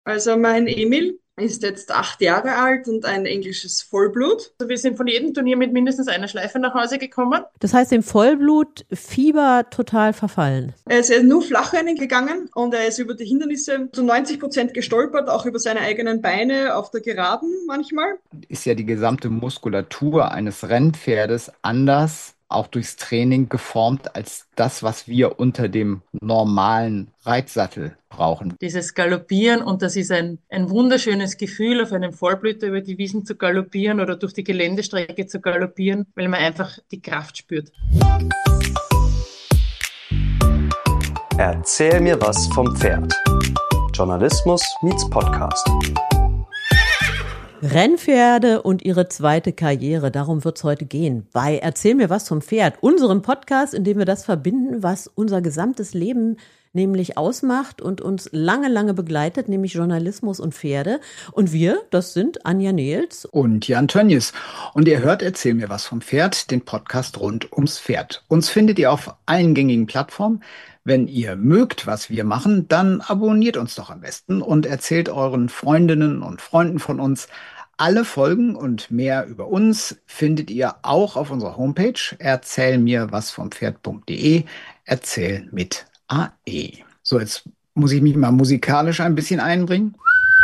Also mein Emil ist jetzt 8 Jahre alt und ein englisches Vollblut. Also wir sind von jedem Turnier mit mindestens einer Schleife nach Hause gekommen. Das heißt, dem Vollblutfieber total verfallen. Er ist ja nur Flachrennen gegangen und er ist über die Hindernisse zu 90% gestolpert, auch über seine eigenen Beine auf der Geraden manchmal. Ist ja die gesamte Muskulatur eines Rennpferdes anders, auch durchs Training geformt, als das, was wir unter dem normalen Reitsattel brauchen. Dieses Galoppieren, und das ist ein wunderschönes Gefühl, auf einem Vollblüter über die Wiesen zu galoppieren oder durch die Geländestrecke zu galoppieren, weil man einfach die Kraft spürt. Erzähl mir was vom Pferd. Journalismus meets Podcast. Rennpferde und ihre zweite Karriere, darum wird's heute gehen. Bei Erzähl mir was vom Pferd, unserem Podcast, in dem wir das verbinden, was unser gesamtes Leben nämlich ausmacht und uns lange, lange begleitet, nämlich Journalismus und Pferde. Und wir, das sind Anja Nehls Und Jan Tönjes. Und ihr hört Erzähl mir was vom Pferd, den Podcast rund ums Pferd. Uns findet ihr auf allen gängigen Plattformen. Wenn ihr mögt, was wir machen, dann abonniert uns doch am besten und erzählt euren Freundinnen und Freunden von uns. Alle Folgen und mehr über uns findet ihr auch auf unserer Homepage erzählmirwasvompferd.de. Erzähl mit AE. So, jetzt muss ich mich mal musikalisch ein bisschen einbringen.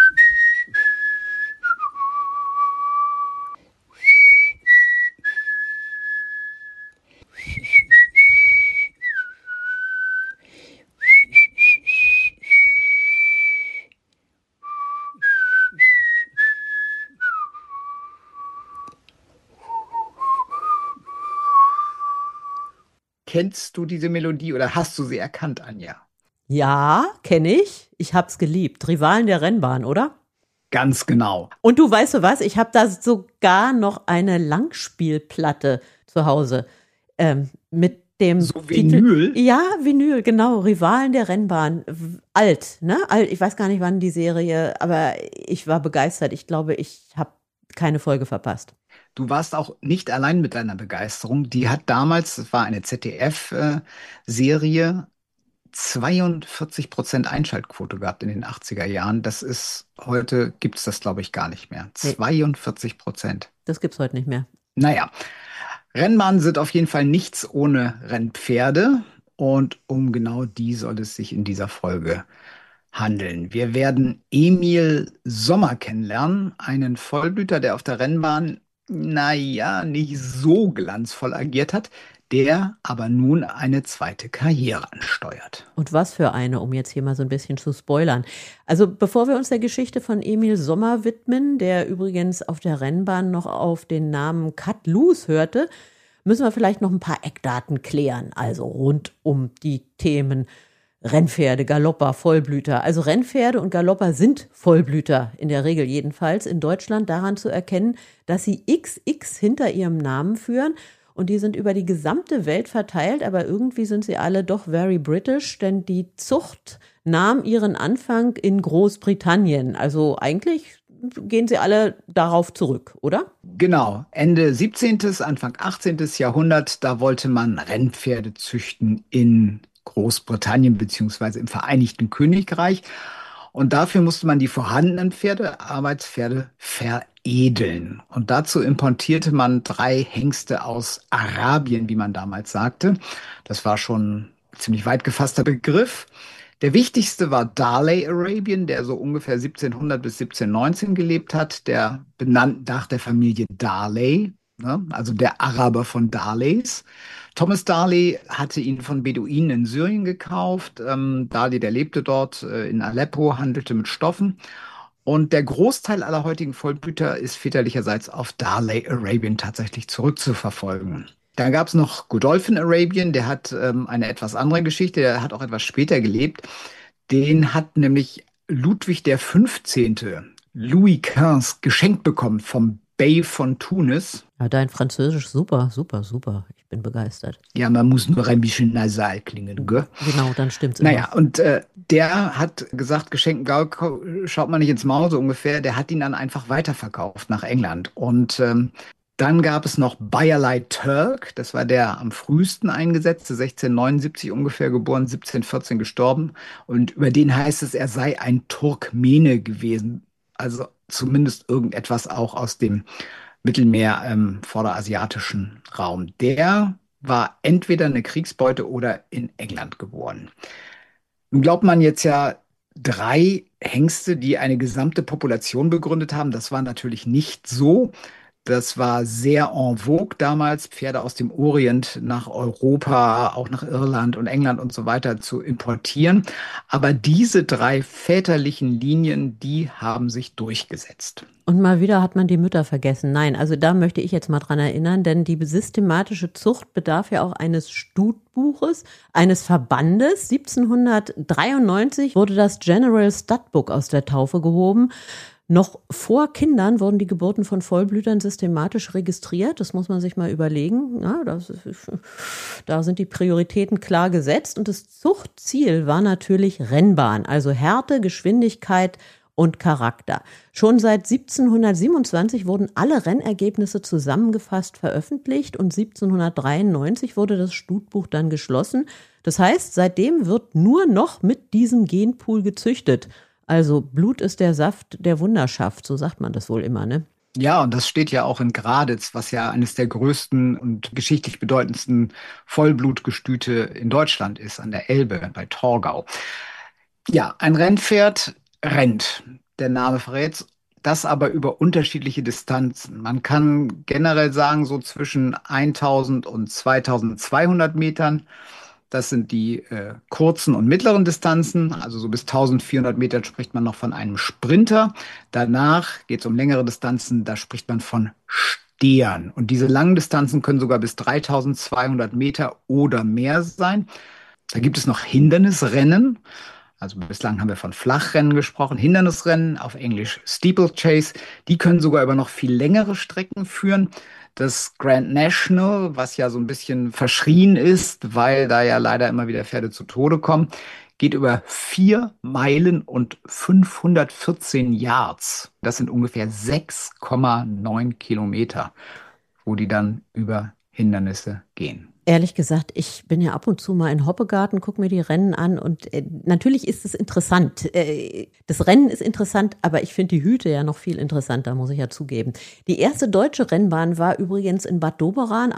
Kennst du diese Melodie oder hast du sie erkannt, Anja? Ja, kenne ich. Ich hab's geliebt. Rivalen der Rennbahn, oder? Ganz genau. Und du weißt du was? Ich habe da sogar noch eine Langspielplatte zu Hause mit dem So Vinyl? Titel. Ja, Vinyl, genau. Rivalen der Rennbahn. Alt, ne? Alt. Ich weiß gar nicht, wann die Serie, aber ich war begeistert. Ich glaube, ich habe keine Folge verpasst. Du warst auch nicht allein mit deiner Begeisterung. Die hat damals, das war eine ZDF-Serie, 42% Einschaltquote gehabt in den 80er Jahren. Das ist, heute gibt es das, glaube ich, gar nicht mehr. Nee. 42%. Das gibt's heute nicht mehr. Naja, Rennbahnen sind auf jeden Fall nichts ohne Rennpferde. Und um genau die soll es sich in dieser Folge handeln. Wir werden Emil Sommer kennenlernen, einen Vollblüter, der auf der Rennbahn, naja, nicht so glanzvoll agiert hat, der aber nun eine zweite Karriere ansteuert. Und was für eine, um jetzt hier mal so ein bisschen zu spoilern. Also bevor wir uns der Geschichte von Emil Sommer widmen, der übrigens auf der Rennbahn noch auf den Namen Cut Loose hörte, müssen wir vielleicht noch ein paar Eckdaten klären, also rund um die Themen Rennpferde, Galopper, Vollblüter. Also Rennpferde und Galopper sind Vollblüter, in der Regel jedenfalls in Deutschland daran zu erkennen, dass sie XX hinter ihrem Namen führen. Und die sind über die gesamte Welt verteilt, aber irgendwie sind sie alle doch very British, denn die Zucht nahm ihren Anfang in Großbritannien. Also eigentlich gehen sie alle darauf zurück, oder? Genau, Ende 17., Anfang 18. Jahrhundert, da wollte man Rennpferde züchten in Großbritannien beziehungsweise im Vereinigten Königreich. Und dafür musste man die vorhandenen Pferde, Arbeitspferde, veredeln. Und dazu importierte man 3 Hengste aus Arabien, wie man damals sagte. Das war schon ein ziemlich weit gefasster Begriff. Der wichtigste war Darley Arabian, der so ungefähr 1700 bis 1719 gelebt hat, der benannt nach der Familie Darley, ne? Also der Araber von Darleys. Thomas Darley hatte ihn von Beduinen in Syrien gekauft. Darley, der lebte dort in Aleppo, handelte mit Stoffen. Und der Großteil aller heutigen Vollblüter ist väterlicherseits auf Darley Arabian tatsächlich zurückzuverfolgen. Dann gab es noch Godolphin Arabian, der hat eine etwas andere Geschichte, der hat auch etwas später gelebt. Den hat nämlich Ludwig der 15., Louis XV, geschenkt bekommen vom Bey von Tunis. Ja, dein Französisch super, super, super. Ich bin begeistert. Ja, man muss nur ein bisschen nasal klingen, gell? Genau, dann stimmt's Naja, immer. und der hat gesagt, geschenkten Gaul schaut man nicht ins Maul, so ungefähr. Der hat ihn dann einfach weiterverkauft nach England. Und Dann gab es noch Bayerlei Turk, das war der am frühesten eingesetzte, 1679 ungefähr geboren, 1714 gestorben. Und über den heißt es, er sei ein Turkmene gewesen. Also zumindest irgendetwas auch aus dem Mittelmeer, vorderasiatischen Raum. Der war entweder eine Kriegsbeute oder in England geboren. Nun glaubt man jetzt ja, 3 Hengste, die eine gesamte Population begründet haben. Das war natürlich nicht so. Das war sehr en vogue damals, Pferde aus dem Orient nach Europa, auch nach Irland und England und so weiter zu importieren. Aber diese 3 väterlichen Linien, die haben sich durchgesetzt. Und mal wieder hat man die Mütter vergessen. Nein, also da möchte ich jetzt mal dran erinnern, denn die systematische Zucht bedarf ja auch eines Stutbuches, eines Verbandes. 1793 wurde das General Stud Book aus der Taufe gehoben. Noch vor Kindern wurden die Geburten von Vollblütern systematisch registriert. Das muss man sich mal überlegen. Ja, da sind die Prioritäten klar gesetzt. Und das Zuchtziel war natürlich Rennbahn, also Härte, Geschwindigkeit und Charakter. Schon seit 1727 wurden alle Rennergebnisse zusammengefasst veröffentlicht und 1793 wurde das Stutbuch dann geschlossen. Das heißt, seitdem wird nur noch mit diesem Genpool gezüchtet. Also Blut ist der Saft, der Wunder schafft, so sagt man das wohl immer, ne? Ja, und das steht ja auch in Graditz, was ja eines der größten und geschichtlich bedeutendsten Vollblutgestüte in Deutschland ist, an der Elbe bei Torgau. Ja, ein Rennpferd rennt, der Name verrät, das aber über unterschiedliche Distanzen. Man kann generell sagen, so zwischen 1000 und 2200 Metern. Das sind die kurzen und mittleren Distanzen, also so bis 1400 Meter spricht man noch von einem Sprinter. Danach geht es um längere Distanzen, da spricht man von Stehern. Und diese langen Distanzen können sogar bis 3200 Meter oder mehr sein. Da gibt es noch Hindernisrennen. Also bislang haben wir von Flachrennen gesprochen, Hindernisrennen, auf Englisch Steeplechase. Die können sogar über noch viel längere Strecken führen. Das Grand National, was ja so ein bisschen verschrien ist, weil da ja leider immer wieder Pferde zu Tode kommen, geht über 4 Meilen und 514 Yards. Das sind ungefähr 6,9 Kilometer, wo die dann über Hindernisse gehen. Ehrlich gesagt, ich bin ja ab und zu mal in Hoppegarten, gucke mir die Rennen an und natürlich ist es interessant. Das Rennen ist interessant, aber ich finde die Hüte ja noch viel interessanter, muss ich ja zugeben. Die erste deutsche Rennbahn war übrigens in Bad Doberan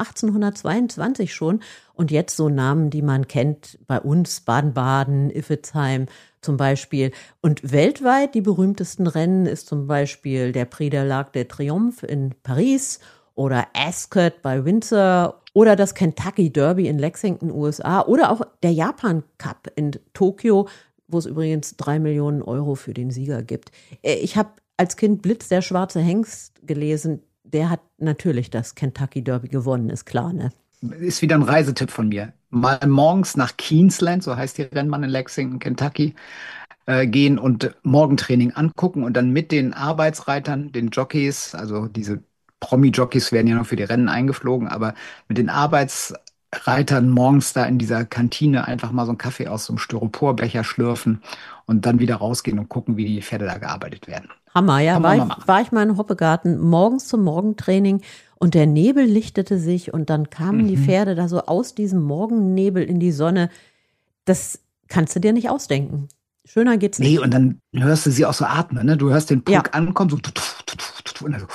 1822 schon und jetzt so Namen, die man kennt bei uns, Baden-Baden, Iffezheim zum Beispiel. Und weltweit die berühmtesten Rennen ist zum Beispiel der Prix de l'Arc de Triomphe in Paris oder Ascot bei Windsor oder das Kentucky Derby in Lexington, USA oder auch der Japan Cup in Tokio, wo es übrigens 3 Millionen Euro für den Sieger gibt. Ich habe als Kind Blitz, der schwarze Hengst gelesen. Der hat natürlich das Kentucky Derby gewonnen, ist klar, ne? Ist wieder ein Reisetipp von mir. Mal morgens nach Queensland, so heißt die Rennbahn in Lexington, Kentucky, gehen und Morgentraining angucken und dann mit den Arbeitsreitern, den Jockeys, also diese Promi-Jockeys werden ja noch für die Rennen eingeflogen, aber mit den Arbeitsreitern morgens da in dieser Kantine einfach mal so einen Kaffee aus so einem Styroporbecher schlürfen und dann wieder rausgehen und gucken, wie die Pferde da gearbeitet werden. Hammer, ja. War ich mal in Hoppegarten morgens zum Morgentraining und der Nebel lichtete sich und dann kamen die Pferde da so aus diesem Morgennebel in die Sonne. Das kannst du dir nicht ausdenken. Schöner geht's nicht. Nee, und dann hörst du sie auch so atmen, ne? Du hörst den Pulk ankommen, so und dann so.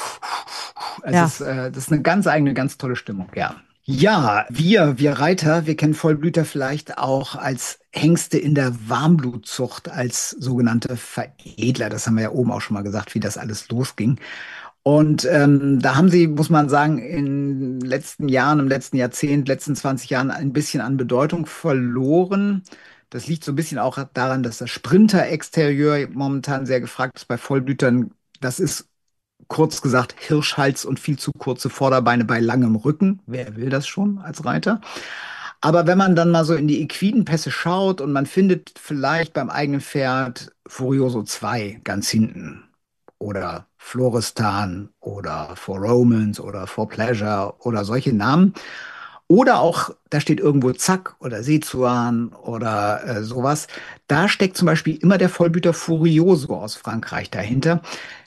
Also das ist eine ganz eigene, ganz tolle Stimmung, ja. Ja, wir Reiter, wir kennen Vollblüter vielleicht auch als Hengste in der Warmblutzucht, als sogenannte Veredler. Das haben wir ja oben auch schon mal gesagt, wie das alles losging. Und da haben sie, muss man sagen, in den letzten Jahren, im letzten Jahrzehnt, letzten 20 Jahren ein bisschen an Bedeutung verloren. Das liegt so ein bisschen auch daran, dass das Sprinter-Exterieur momentan sehr gefragt ist bei Vollblütern. Das ist kurz gesagt Hirschhals und viel zu kurze Vorderbeine bei langem Rücken. Wer will das schon als Reiter? Aber wenn man dann mal so in die equiden Pässe schaut und man findet vielleicht beim eigenen Pferd Furioso 2 ganz hinten oder Floristan oder For Romance oder For Pleasure oder solche Namen. Oder auch, da steht irgendwo Zack oder Sezuan oder sowas. Da steckt zum Beispiel immer der Vollblüter Furioso aus Frankreich dahinter.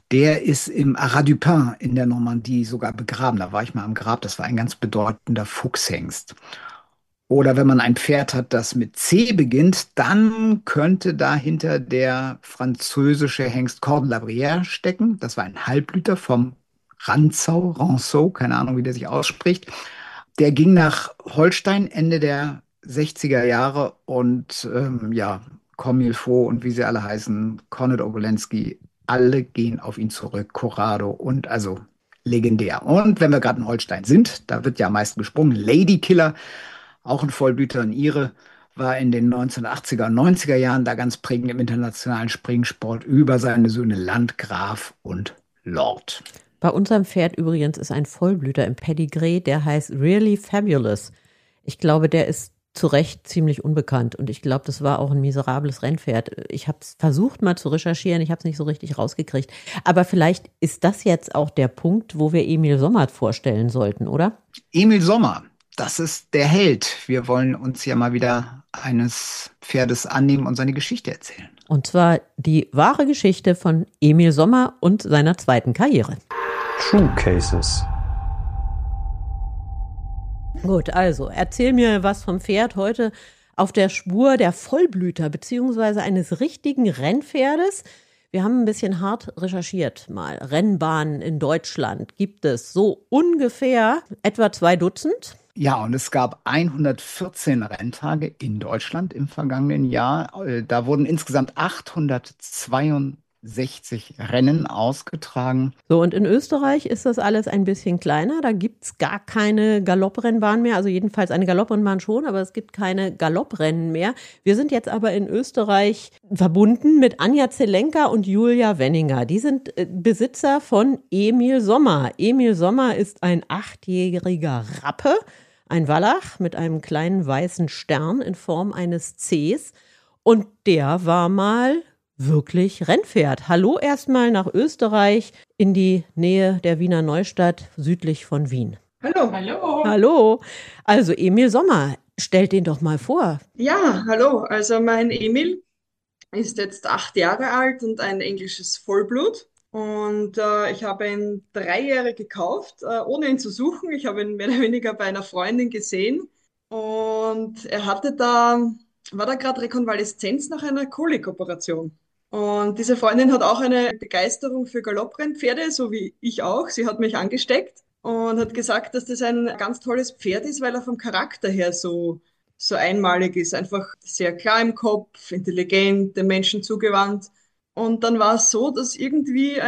Der ist im Haras du Pin in der Normandie sogar begraben. Da war ich mal am Grab. Das war ein ganz bedeutender Fuchshengst. Oder wenn man ein Pferd hat, das mit C beginnt, dann könnte dahinter der französische Hengst Corde la Brière stecken. Das war ein Halbblüter vom Rantzau, keine Ahnung, wie der sich ausspricht. Der ging nach Holstein Ende der 60er Jahre und ja, Comilfo und wie sie alle heißen, Kornet Obolensky, alle gehen auf ihn zurück, Corrado und also legendär. Und wenn wir gerade in Holstein sind, da wird ja am meisten gesprungen, Lady Killer, auch ein Vollblüter, ein Ire, war in den 1980er und 90er Jahren da ganz prägend im internationalen Springsport über seine Söhne Landgraf und Lord. Bei unserem Pferd übrigens ist ein Vollblüter im Pedigree, der heißt Really Fabulous. Ich glaube, der ist zu Recht ziemlich unbekannt und ich glaube, das war auch ein miserables Rennpferd. Ich habe es versucht mal zu recherchieren, ich habe es nicht so richtig rausgekriegt. Aber vielleicht ist das jetzt auch der Punkt, wo wir Emil Sommer vorstellen sollten, oder? Emil Sommer, das ist der Held. Wir wollen uns ja mal wieder eines Pferdes annehmen und seine Geschichte erzählen. Und zwar die wahre Geschichte von Emil Sommer und seiner zweiten Karriere. True Cases. Gut, also erzähl mir was vom Pferd heute auf der Spur der Vollblüter beziehungsweise eines richtigen Rennpferdes. Wir haben ein bisschen hart recherchiert mal. Rennbahnen in Deutschland gibt es so ungefähr etwa 2 Dutzend. Ja, und es gab 114 Renntage in Deutschland im vergangenen Jahr. Da wurden insgesamt 862 Rennen ausgetragen. So, und in Österreich ist das alles ein bisschen kleiner. Da gibt's gar keine Galopprennbahn mehr. Also jedenfalls eine Galopprennbahn schon, aber es gibt keine Galopprennen mehr. Wir sind jetzt aber in Österreich verbunden mit Anja Zelenka und Julia Wenninger. Die sind Besitzer von Emil Sommer. Emil Sommer ist ein 8-jähriger Rappe, ein Wallach mit einem kleinen weißen Stern in Form eines Cs. Und der war mal wirklich Rennpferd. Hallo erstmal nach Österreich in die Nähe der Wiener Neustadt, südlich von Wien. Hallo. Hallo. Hallo. Also Emil Sommer, stellt den doch mal vor. Ja, hallo. Also mein Emil ist jetzt 8 Jahre alt und ein englisches Vollblut. Und ich habe ihn 3 Jahre gekauft, ohne ihn zu suchen. Ich habe ihn mehr oder weniger bei einer Freundin gesehen. Und er war da gerade Rekonvaleszenz nach einer Kolikoperation. Und diese Freundin hat auch eine Begeisterung für Galopprennpferde, so wie ich auch. Sie hat mich angesteckt und hat gesagt, dass das ein ganz tolles Pferd ist, weil er vom Charakter her so einmalig ist. Einfach sehr klar im Kopf, intelligent, den Menschen zugewandt. Und dann war es so, dass irgendwie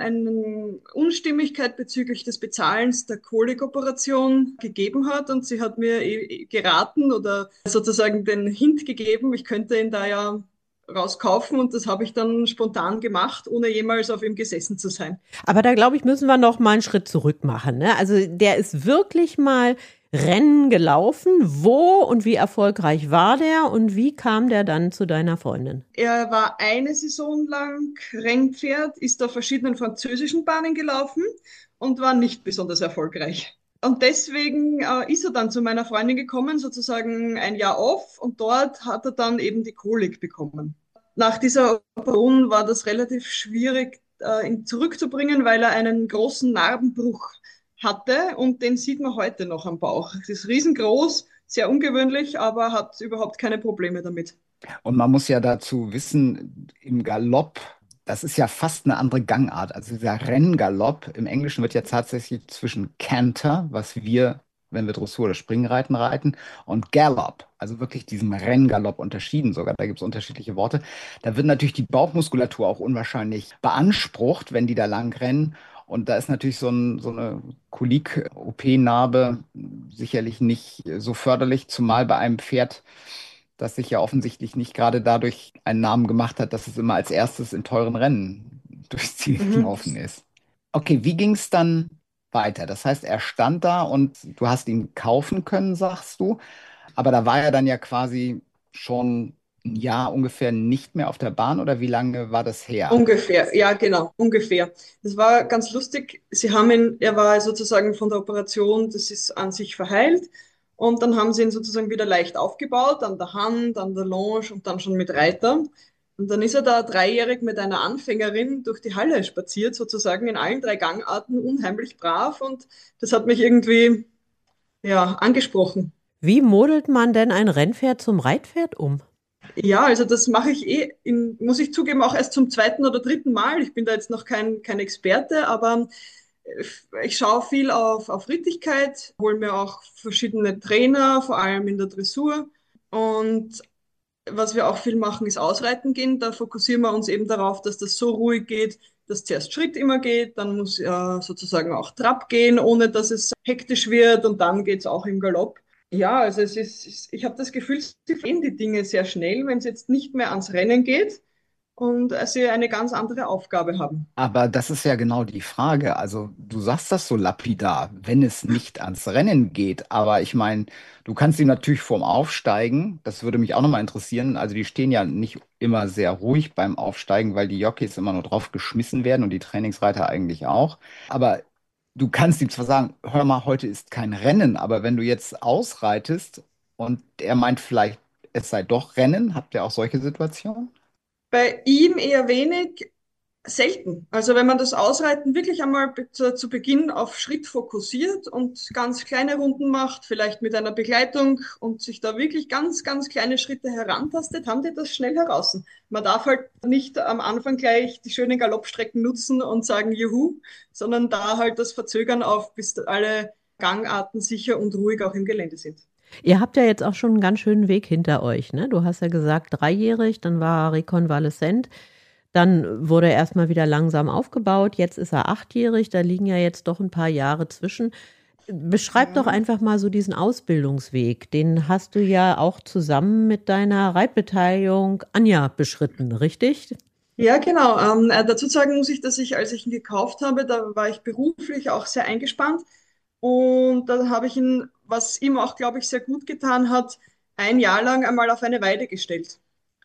eine Unstimmigkeit bezüglich des Bezahlens der Kolikoperation gegeben hat. Und sie hat mir geraten oder sozusagen den Hint gegeben, ich könnte ihn da ja rauskaufen, und das habe ich dann spontan gemacht, ohne jemals auf ihm gesessen zu sein. Aber da glaube ich, müssen wir noch mal einen Schritt zurück machen, ne? Also der ist wirklich mal Rennen gelaufen. Wo und wie erfolgreich war der und wie kam der dann zu deiner Freundin? Er war eine Saison lang Rennpferd, ist auf verschiedenen französischen Bahnen gelaufen und war nicht besonders erfolgreich. Und deswegen ist er dann zu meiner Freundin gekommen, sozusagen ein Jahr off, und dort hat er dann eben die Kolik bekommen. Nach dieser Operation war das relativ schwierig, ihn zurückzubringen, weil er einen großen Narbenbruch hatte, und den sieht man heute noch am Bauch. Das ist riesengroß, sehr ungewöhnlich, aber hat überhaupt keine Probleme damit. Und man muss ja dazu wissen, im Galopp, das ist ja fast eine andere Gangart. Also dieser Renngalopp, im Englischen wird ja tatsächlich zwischen Canter, was wir, wenn wir Dressur oder Springreiten reiten, und Gallop, also wirklich diesem Renngalopp unterschieden sogar. Da gibt es unterschiedliche Worte. Da wird natürlich die Bauchmuskulatur auch unwahrscheinlich beansprucht, wenn die da lang rennen. Und da ist natürlich so eine Kolik-OP-Narbe sicherlich nicht so förderlich, zumal bei einem Pferd, das sich ja offensichtlich nicht gerade dadurch einen Namen gemacht hat, dass es immer als erstes in teuren Rennen durchs Ziel gelaufen ist. Okay, wie ging es dann weiter? Das heißt, er stand da und du hast ihn kaufen können, sagst du. Aber da war er dann ja quasi schon ein Jahr ungefähr nicht mehr auf der Bahn, oder wie lange war das her? Ungefähr, ja, genau, ungefähr. Das war ganz lustig. Er war sozusagen von der Operation, das ist an sich verheilt. Und dann haben sie ihn sozusagen wieder leicht aufgebaut, an der Hand, an der Longe und dann schon mit Reiter. Und dann ist er da dreijährig mit einer Anfängerin durch die Halle spaziert, sozusagen in allen 3 Gangarten, unheimlich brav. Und das hat mich irgendwie, ja, angesprochen. Wie modelt man denn ein Rennpferd zum Reitpferd um? Ja, also das mache ich muss ich zugeben, auch erst zum 2. oder 3. Mal. Ich bin da jetzt noch kein Experte, aber ich schaue viel auf Rittigkeit, hole mir auch verschiedene Trainer, vor allem in der Dressur. Und was wir auch viel machen, ist Ausreiten gehen. Da fokussieren wir uns eben darauf, dass das so ruhig geht, dass zuerst Schritt immer geht, dann muss sozusagen auch Trab gehen, ohne dass es hektisch wird und dann geht es auch im Galopp. Ja, also ich habe das Gefühl, sie verstehen die Dinge sehr schnell, wenn es jetzt nicht mehr ans Rennen geht und sie eine ganz andere Aufgabe haben. Aber das ist ja genau die Frage. Also du sagst das so lapidar, wenn es nicht ans Rennen geht. Aber ich meine, du kannst ihm natürlich vorm Aufsteigen, das würde mich auch nochmal interessieren. Also die stehen ja nicht immer sehr ruhig beim Aufsteigen, weil die Jockeys immer nur drauf geschmissen werden und die Trainingsreiter eigentlich auch. Aber du kannst ihm zwar sagen, hör mal, heute ist kein Rennen, aber wenn du jetzt ausreitest und er meint vielleicht, es sei doch Rennen, habt ihr auch solche Situationen? Bei ihm eher wenig, selten. Also wenn man das Ausreiten wirklich einmal zu Beginn auf Schritt fokussiert und ganz kleine Runden macht, vielleicht mit einer Begleitung und sich da wirklich ganz, ganz kleine Schritte herantastet, haben die das schnell heraus. Man darf halt nicht am Anfang gleich die schönen Galoppstrecken nutzen und sagen Juhu, sondern da halt das Verzögern auf, bis alle Gangarten sicher und ruhig auch im Gelände sind. Ihr habt ja jetzt auch schon einen ganz schönen Weg hinter euch, ne? Du hast ja gesagt, dreijährig, dann war er rekonvaleszent, dann wurde er erstmal wieder langsam aufgebaut, jetzt ist er 8-jährig, da liegen ja jetzt doch ein paar Jahre zwischen. Beschreib doch einfach mal so diesen Ausbildungsweg. Den hast du ja auch zusammen mit deiner Reitbeteiligung Anja beschritten, richtig? Ja, genau. Dazu sagen muss ich, dass als ich ihn gekauft habe, da war ich beruflich auch sehr eingespannt. Und dann habe ich ihn, was ihm auch, glaube ich, sehr gut getan hat, ein Jahr lang einmal auf eine Weide gestellt.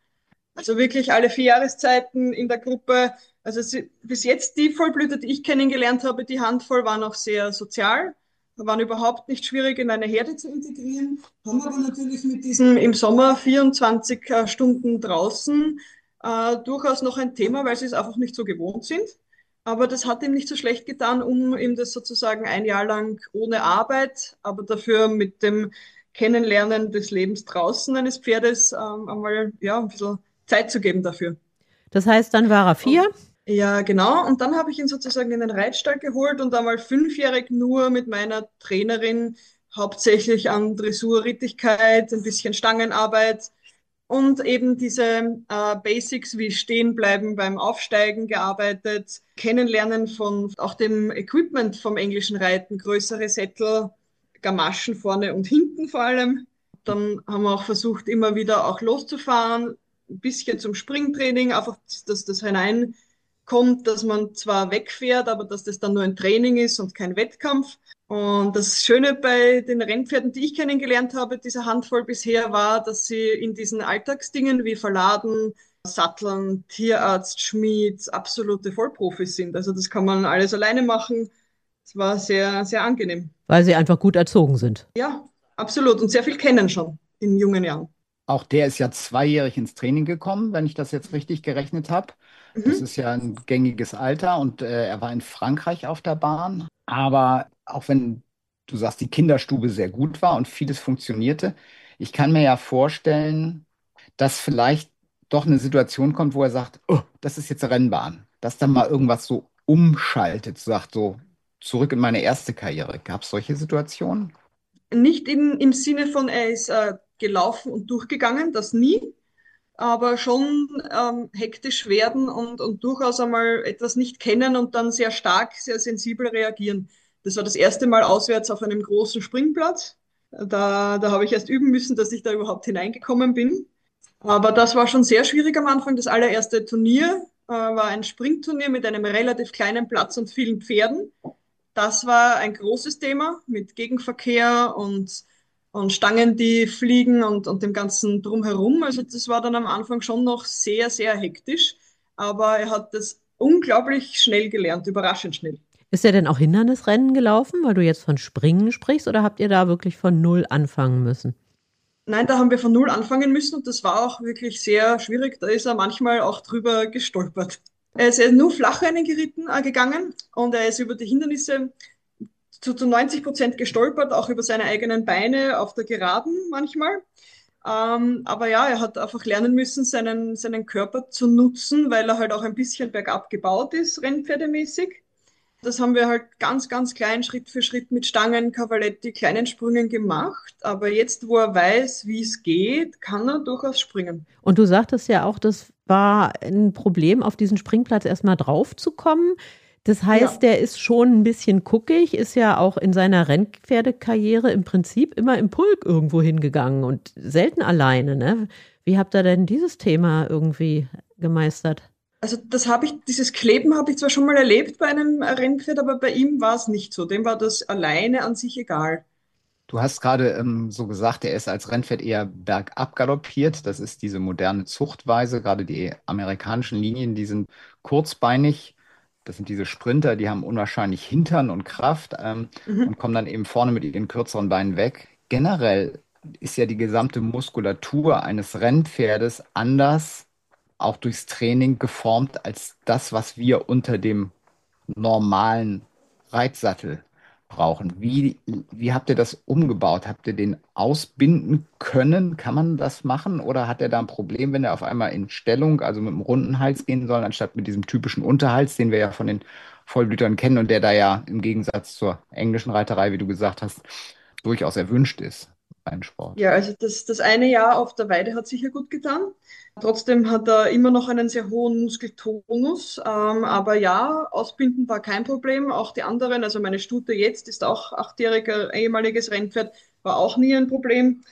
Also wirklich alle 4 Jahreszeiten in der Gruppe. Also bis jetzt die Vollblüter, die ich kennengelernt habe, die Handvoll, waren auch sehr sozial, waren überhaupt nicht schwierig in eine Herde zu integrieren. Haben aber natürlich mit diesem im Sommer 24 Stunden draußen durchaus noch ein Thema, weil sie es einfach nicht so gewohnt sind. Aber das hat ihm nicht so schlecht getan, um ihm das sozusagen ein Jahr lang ohne Arbeit, aber dafür mit dem Kennenlernen des Lebens draußen eines Pferdes einmal ja, ein bisschen Zeit zu geben dafür. Das heißt, dann war er 4? Ja, genau. Und dann habe ich ihn sozusagen in den Reitstall geholt und einmal 5-jährig nur mit meiner Trainerin hauptsächlich an Dressur, Rittigkeit, ein bisschen Stangenarbeit und eben diese Basics wie stehen bleiben beim Aufsteigen gearbeitet, Kennenlernen von auch dem Equipment vom englischen Reiten, größere Sättel, Gamaschen vorne und hinten vor allem. Dann haben wir auch versucht, immer wieder auch loszufahren, ein bisschen zum Springtraining, einfach, dass das hineinkommt, dass man zwar wegfährt, aber dass das dann nur ein Training ist und kein Wettkampf. Und das Schöne bei den Rennpferden, die ich kennengelernt habe, diese Handvoll bisher, war, dass sie in diesen Alltagsdingen wie Verladen, Satteln, Tierarzt, Schmied absolute Vollprofis sind. Also das kann man alles alleine machen. Es war sehr, sehr angenehm. Weil sie einfach gut erzogen sind. Ja, absolut. Und sehr viel kennen schon in jungen Jahren. Auch der ist ja 2-jährig ins Training gekommen, wenn ich das jetzt richtig gerechnet habe. Das Mhm. ist ja ein gängiges Alter und er war in Frankreich auf der Bahn. Aber auch wenn du sagst, die Kinderstube sehr gut war und vieles funktionierte, ich kann mir ja vorstellen, dass vielleicht doch eine Situation kommt, wo er sagt, oh, das ist jetzt eine Rennbahn. Dass dann mal irgendwas so umschaltet, sagt so, zurück in meine erste Karriere. Gab es solche Situationen? Nicht im Sinne von, er ist gelaufen und durchgegangen, das nie, aber schon hektisch werden und durchaus einmal etwas nicht kennen und dann sehr stark, sehr sensibel reagieren. Das war das erste Mal auswärts auf einem großen Springplatz. Da habe ich erst üben müssen, dass ich da überhaupt hineingekommen bin. Aber das war schon sehr schwierig am Anfang. Das allererste Turnier war ein Springturnier mit einem relativ kleinen Platz und vielen Pferden. Das war ein großes Thema mit Gegenverkehr und Stangen, die fliegen und dem ganzen Drumherum. Also das war dann am Anfang schon noch sehr, sehr hektisch. Aber er hat das unglaublich schnell gelernt, überraschend schnell. Ist er denn auch Hindernisrennen gelaufen, weil du jetzt von Springen sprichst, oder habt ihr da wirklich von null anfangen müssen? Nein, da haben wir von null anfangen müssen und das war auch wirklich sehr schwierig. Da ist er manchmal auch drüber gestolpert. Er ist nur Flachrennen gegangen und er ist über die Hindernisse zu 90% gestolpert, auch über seine eigenen Beine auf der Geraden manchmal. Aber ja, er hat einfach lernen müssen, seinen Körper zu nutzen, weil er halt auch ein bisschen bergab gebaut ist, rennpferdemäßig. Das haben wir halt ganz, ganz klein, Schritt für Schritt mit Stangen, Cavaletti, kleinen Sprüngen gemacht. Aber jetzt, wo er weiß, wie es geht, kann er durchaus springen. Und du sagtest ja auch, das war ein Problem, auf diesen Springplatz erstmal drauf zu kommen. Das heißt, der ist schon ein bisschen guckig, ist ja auch in seiner Rennpferdekarriere im Prinzip immer im Pulk irgendwo hingegangen und selten alleine, ne? Wie habt ihr denn dieses Thema irgendwie gemeistert? Also dieses Kleben habe ich zwar schon mal erlebt bei einem Rennpferd, aber bei ihm war es nicht so. Dem war das alleine an sich egal. Du hast gerade so gesagt, er ist als Rennpferd eher bergab galoppiert. Das ist diese moderne Zuchtweise. Gerade die amerikanischen Linien, die sind kurzbeinig. Das sind diese Sprinter, die haben unwahrscheinlich Hintern und Kraft Mhm. und kommen dann eben vorne mit ihren kürzeren Beinen weg. Generell ist ja die gesamte Muskulatur eines Rennpferdes anders, auch durchs Training geformt, als das, was wir unter dem normalen Reitsattel brauchen. Wie habt ihr das umgebaut? Habt ihr den ausbinden können? Kann man das machen? Oder hat er da ein Problem, wenn er auf einmal in Stellung, also mit einem runden Hals gehen soll, anstatt mit diesem typischen Unterhals, den wir ja von den Vollblütern kennen und der da ja im Gegensatz zur englischen Reiterei, wie du gesagt hast, durchaus erwünscht ist beim Sport? Ja, also das eine Jahr auf der Weide hat sicher gut getan. Trotzdem hat er immer noch einen sehr hohen Muskeltonus. Aber ja, Ausbinden war kein Problem. Auch die anderen, also meine Stute jetzt ist auch 8-jähriger ehemaliges Rennpferd, war auch nie ein Problem.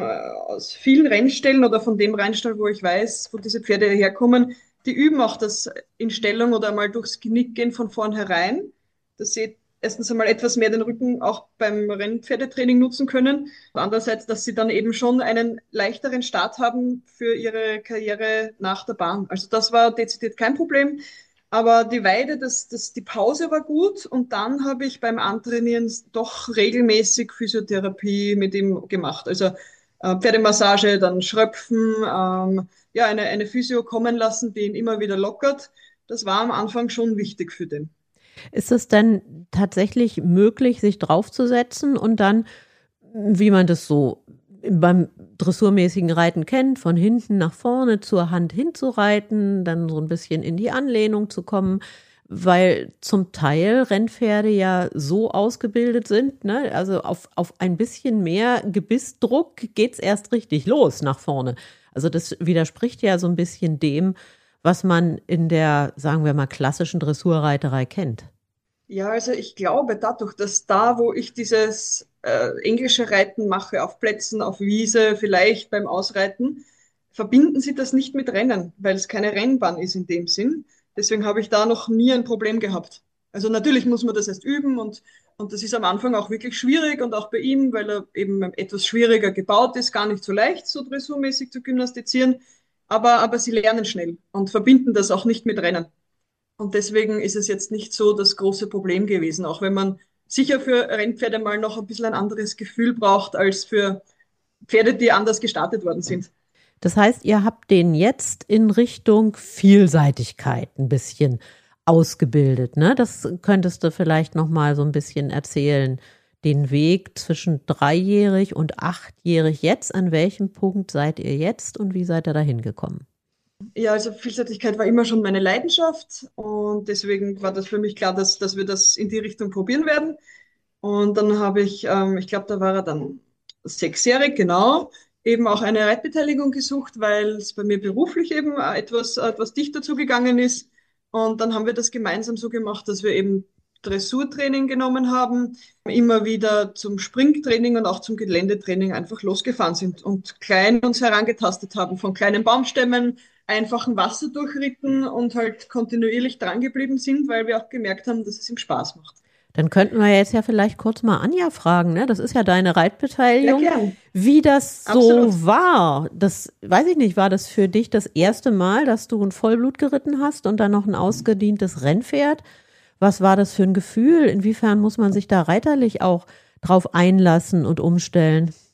Aus vielen Rennstellen oder von dem Rennstall, wo ich weiß, wo diese Pferde herkommen, die üben auch das in Stellung oder mal durchs Genick gehen von vornherein. Das sieht erstens einmal etwas mehr den Rücken auch beim Rennpferdetraining nutzen können. Andererseits, dass sie dann eben schon einen leichteren Start haben für ihre Karriere nach der Bahn. Also das war dezidiert kein Problem. Aber die Weide, die Pause war gut und dann habe ich beim Antrainieren doch regelmäßig Physiotherapie mit ihm gemacht. Also Pferdemassage, dann Schröpfen, ja, eine Physio kommen lassen, die ihn immer wieder lockert. Das war am Anfang schon wichtig für den. Ist es denn tatsächlich möglich, sich draufzusetzen und dann, wie man das so beim dressurmäßigen Reiten kennt, von hinten nach vorne zur Hand hinzureiten, dann so ein bisschen in die Anlehnung zu kommen, weil zum Teil Rennpferde ja so ausgebildet sind, ne? Also auf ein bisschen mehr Gebissdruck geht's erst richtig los nach vorne. Also das widerspricht ja so ein bisschen dem, was man in der, sagen wir mal, klassischen Dressurreiterei kennt. Ja, also ich glaube dadurch, dass da, wo ich dieses englische Reiten mache, auf Plätzen, auf Wiese, vielleicht beim Ausreiten, verbinden sie das nicht mit Rennen, weil es keine Rennbahn ist in dem Sinn. Deswegen habe ich da noch nie ein Problem gehabt. Also natürlich muss man das erst üben und das ist am Anfang auch wirklich schwierig und auch bei ihm, weil er eben etwas schwieriger gebaut ist, gar nicht so leicht, so dressurmäßig zu gymnastizieren. Aber sie lernen schnell und verbinden das auch nicht mit Rennen. Und deswegen ist es jetzt nicht so das große Problem gewesen, auch wenn man sicher für Rennpferde mal noch ein bisschen ein anderes Gefühl braucht als für Pferde, die anders gestartet worden sind. Das heißt, ihr habt den jetzt in Richtung Vielseitigkeit ein bisschen ausgebildet, ne? Das könntest du vielleicht noch mal so ein bisschen erzählen. Den Weg zwischen 3-jährig und 8-jährig jetzt, an welchem Punkt seid ihr jetzt und wie seid ihr da hingekommen? Ja, also Vielseitigkeit war immer schon meine Leidenschaft und deswegen war das für mich klar, dass wir das in die Richtung probieren werden. Und dann habe ich glaube, da war er dann 6-jährig, genau, eben auch eine Reitbeteiligung gesucht, weil es bei mir beruflich eben etwas dichter zugegangen ist. Und dann haben wir das gemeinsam so gemacht, dass wir eben Dressurtraining genommen haben, immer wieder zum Springtraining und auch zum Geländetraining einfach losgefahren sind und klein uns herangetastet haben, von kleinen Baumstämmen, einfachen Wasserdurchritten und halt kontinuierlich drangeblieben sind, weil wir auch gemerkt haben, dass es ihm Spaß macht. Dann könnten wir jetzt ja vielleicht kurz mal Anja fragen, ne? Das ist ja deine Reitbeteiligung. Ja, gern. Wie das so Absolut. war. Das weiß ich nicht, war das für dich das erste Mal, dass du ein Vollblut geritten hast und dann noch ein ausgedientes Rennpferd? Was war das für ein Gefühl? Inwiefern muss man sich da reiterlich auch drauf einlassen und umstellen?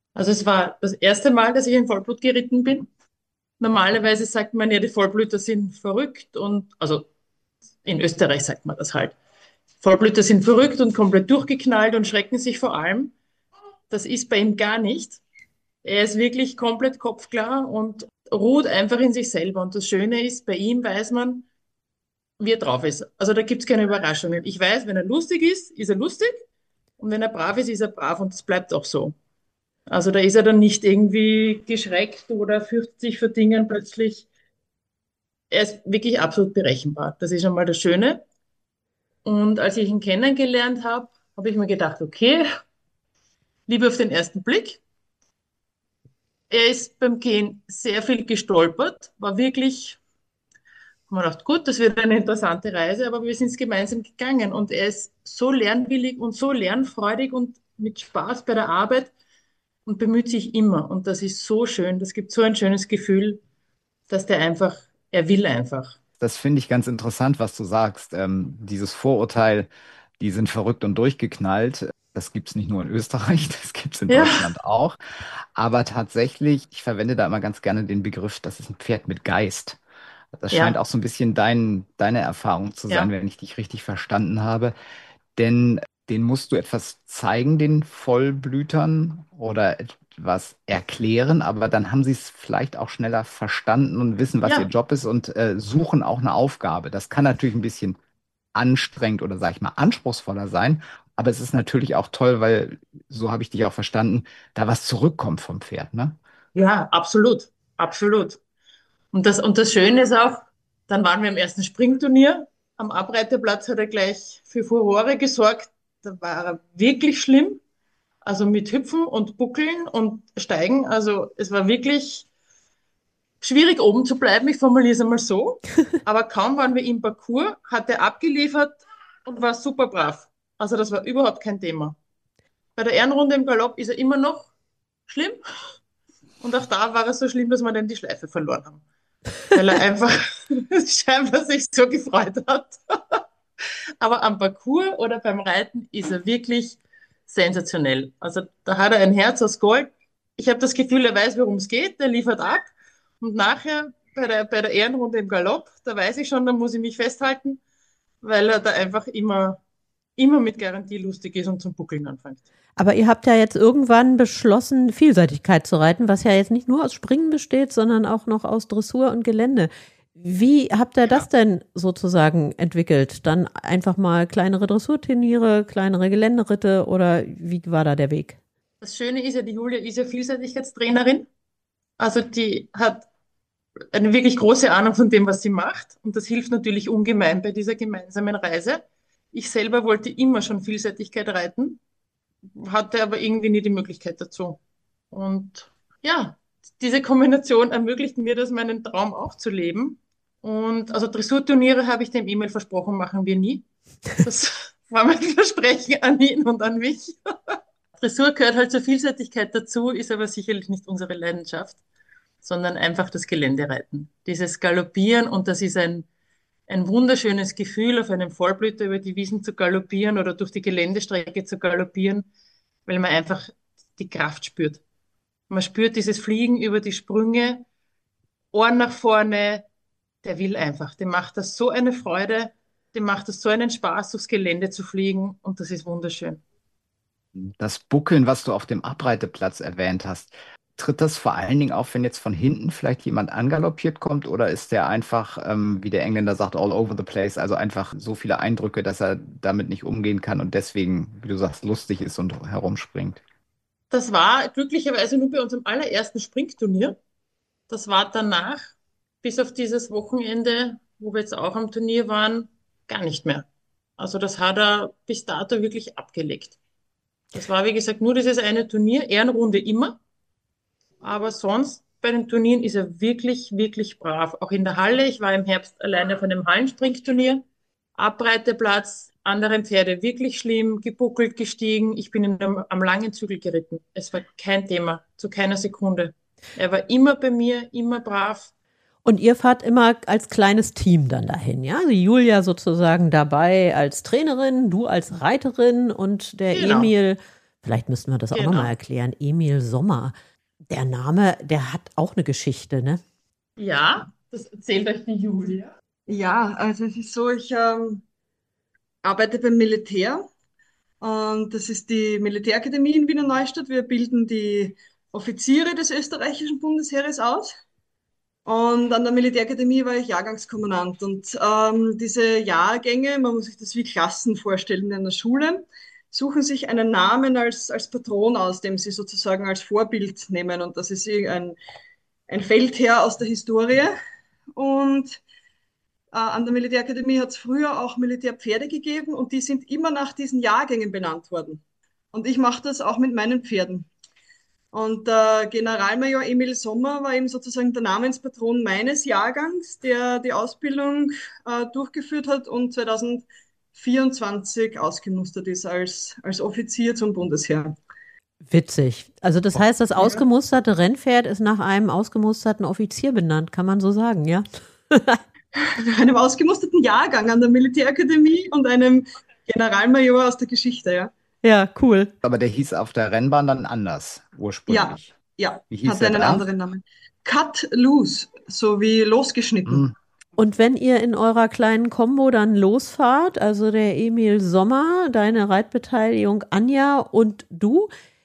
Also es war das erste Mal, dass ich in Vollblut geritten bin. Normalerweise sagt man ja, die Vollblüter sind verrückt und, also in Österreich sagt man das halt. Vollblüter sind verrückt und komplett durchgeknallt und schrecken sich vor allem. Das ist bei ihm gar nicht. Er ist wirklich komplett kopfklar und ruht einfach in sich selber. Und das Schöne ist, bei ihm weiß man, wie er drauf ist. Also da gibt es keine Überraschungen. Ich weiß, wenn er lustig ist er lustig. Und wenn er brav ist er brav. Und das bleibt auch so. Also da ist er dann nicht irgendwie geschreckt oder fürchtet sich vor Dingen plötzlich. Er ist wirklich absolut berechenbar. Das ist schon mal das Schöne. Und als ich ihn kennengelernt habe, habe ich mir gedacht, okay, Liebe auf den ersten Blick. Er ist beim Gehen sehr viel gestolpert, war wirklich, haben wir gedacht, gut, das wird eine interessante Reise, aber wir sind es gemeinsam gegangen und er ist so lernwillig und so lernfreudig und mit Spaß bei der Arbeit und bemüht sich immer. Und das ist so schön, das gibt so ein schönes Gefühl, dass der einfach, er will einfach. Das finde ich ganz interessant, was du sagst. Dieses Vorurteil, die sind verrückt und durchgeknallt, das gibt es nicht nur in Österreich, das gibt es in Ja, Deutschland auch. Aber tatsächlich, ich verwende da immer ganz gerne den Begriff, das ist ein Pferd mit Geist. Das scheint ja, auch so ein bisschen deine Erfahrung zu sein, ja, wenn ich dich richtig verstanden habe. Denn den musst du etwas zeigen, den Vollblütern, oder etwas erklären, aber dann haben sie es vielleicht auch schneller verstanden und wissen, was ihr ja, Job ist und suchen auch eine Aufgabe. Das kann natürlich ein bisschen anstrengend oder, sag ich mal, anspruchsvoller sein, aber es ist natürlich auch toll, weil, so habe ich dich auch verstanden, da was zurückkommt vom Pferd, ne? ja, absolut, absolut. Und das Schöne ist auch, dann waren wir im ersten Springturnier. Am Abreiterplatz hat er gleich für Furore gesorgt. Da war er wirklich schlimm. Also mit Hüpfen und Buckeln und Steigen. Also es war wirklich schwierig oben zu bleiben. Ich formuliere es einmal so. Aber kaum waren wir im Parcours, hat er abgeliefert und war super brav. Also das war überhaupt kein Thema. Bei der Ehrenrunde im Galopp ist er immer noch schlimm. Und auch da war es so schlimm, dass wir dann die Schleife verloren haben. Weil er einfach scheinbar sich so gefreut hat. Aber am Parcours oder beim Reiten ist er wirklich sensationell. Also da hat er ein Herz aus Gold. Ich habe das Gefühl, er weiß, worum es geht, der liefert ab. Und nachher bei der Ehrenrunde im Galopp, da weiß ich schon, da muss ich mich festhalten, weil er da einfach immer mit Garantie lustig ist und zum Buckeln anfängt. Aber ihr habt ja jetzt irgendwann beschlossen, Vielseitigkeit zu reiten, was ja jetzt nicht nur aus Springen besteht, sondern auch noch aus Dressur und Gelände. Wie habt ihr das Ja. denn sozusagen entwickelt? Dann einfach mal kleinere Dressurturniere, kleinere Geländeritte oder wie war da der Weg? Das Schöne ist ja, die Julia ist ja Vielseitigkeitstrainerin. Also die hat eine wirklich große Ahnung von dem, was sie macht. Und das hilft natürlich ungemein bei dieser gemeinsamen Reise. Ich selber wollte immer schon Vielseitigkeit reiten, hatte aber irgendwie nie die Möglichkeit dazu. Und ja, diese Kombination ermöglicht mir das, meinen Traum auch zu leben. Und also Dressurturniere habe ich dem Emil versprochen, machen wir nie. Das war mein Versprechen an ihn und an mich. Dressur gehört halt zur Vielseitigkeit dazu, ist aber sicherlich nicht unsere Leidenschaft, sondern einfach das Geländereiten. Dieses Galoppieren und das ist ein wunderschönes Gefühl, auf einem Vollblüter über die Wiesen zu galoppieren oder durch die Geländestrecke zu galoppieren, weil man einfach die Kraft spürt. Man spürt dieses Fliegen über die Sprünge, Ohren nach vorne, der will einfach. Dem macht das so eine Freude, dem macht das so einen Spaß, durchs Gelände zu fliegen und das ist wunderschön. Das Buckeln, was du auf dem Abreiteplatz erwähnt hast, tritt das vor allen Dingen auf, wenn jetzt von hinten vielleicht jemand angaloppiert kommt, oder ist der einfach, wie der Engländer sagt, all over the place, also einfach so viele Eindrücke, dass er damit nicht umgehen kann und deswegen, wie du sagst, lustig ist und herumspringt? Das war glücklicherweise nur bei unserem allerersten Springturnier. Das war danach, bis auf dieses Wochenende, wo wir jetzt auch am Turnier waren, gar nicht mehr. Also das hat er bis dato wirklich abgelegt. Das war, wie gesagt, nur dieses eine Turnier, Ehrenrunde immer. Aber sonst bei den Turnieren ist er wirklich, wirklich brav. Auch in der Halle. Ich war im Herbst alleine auf einem Hallenspringturnier. Abreiteplatz, andere Pferde wirklich schlimm, gebuckelt, gestiegen. Ich bin am langen Zügel geritten. Es war kein Thema, zu keiner Sekunde. Er war immer bei mir, immer brav. Und ihr fahrt immer als kleines Team dann dahin, ja? Also Julia sozusagen dabei als Trainerin, du als Reiterin und der Genau. Emil Vielleicht müssten wir das auch Genau. nochmal erklären. Emil Sommer, der Name, der hat auch eine Geschichte, ne? Ja, das erzählt euch die Julia. Ja, also es ist so, ich arbeite beim Militär und das ist die Militärakademie in Wiener Neustadt. Wir bilden die Offiziere des österreichischen Bundesheeres aus. Und an der Militärakademie war ich Jahrgangskommandant. Und diese Jahrgänge, man muss sich das wie Klassen vorstellen in einer Schule, suchen sich einen Namen als Patron aus, dem sie sozusagen als Vorbild nehmen. Und das ist ein Feldherr aus der Historie. Und an der Militärakademie hat es früher auch Militärpferde gegeben und die sind immer nach diesen Jahrgängen benannt worden. Und ich mache das auch mit meinen Pferden. Und Generalmajor Emil Sommer war eben sozusagen der Namenspatron meines Jahrgangs, der die Ausbildung durchgeführt hat und 2024 ausgemustert ist als Offizier zum Bundesheer. Witzig. Also das heißt, das Ja. ausgemusterte Rennpferd ist nach einem ausgemusterten Offizier benannt, kann man so sagen, ja? Einem ausgemusterten Jahrgang an der Militärakademie und einem Generalmajor aus der Geschichte, ja. Ja, cool. Aber der hieß auf der Rennbahn dann anders, Ja, ursprünglich. ja, Wie hieß hat der einen da? anderen Namen. Cut loose, so wie losgeschnitten. Hm. Und wenn ihr in eurer kleinen Kombo dann losfahrt, also der Emil Sommer, deine Reitbeteiligung Anja und du,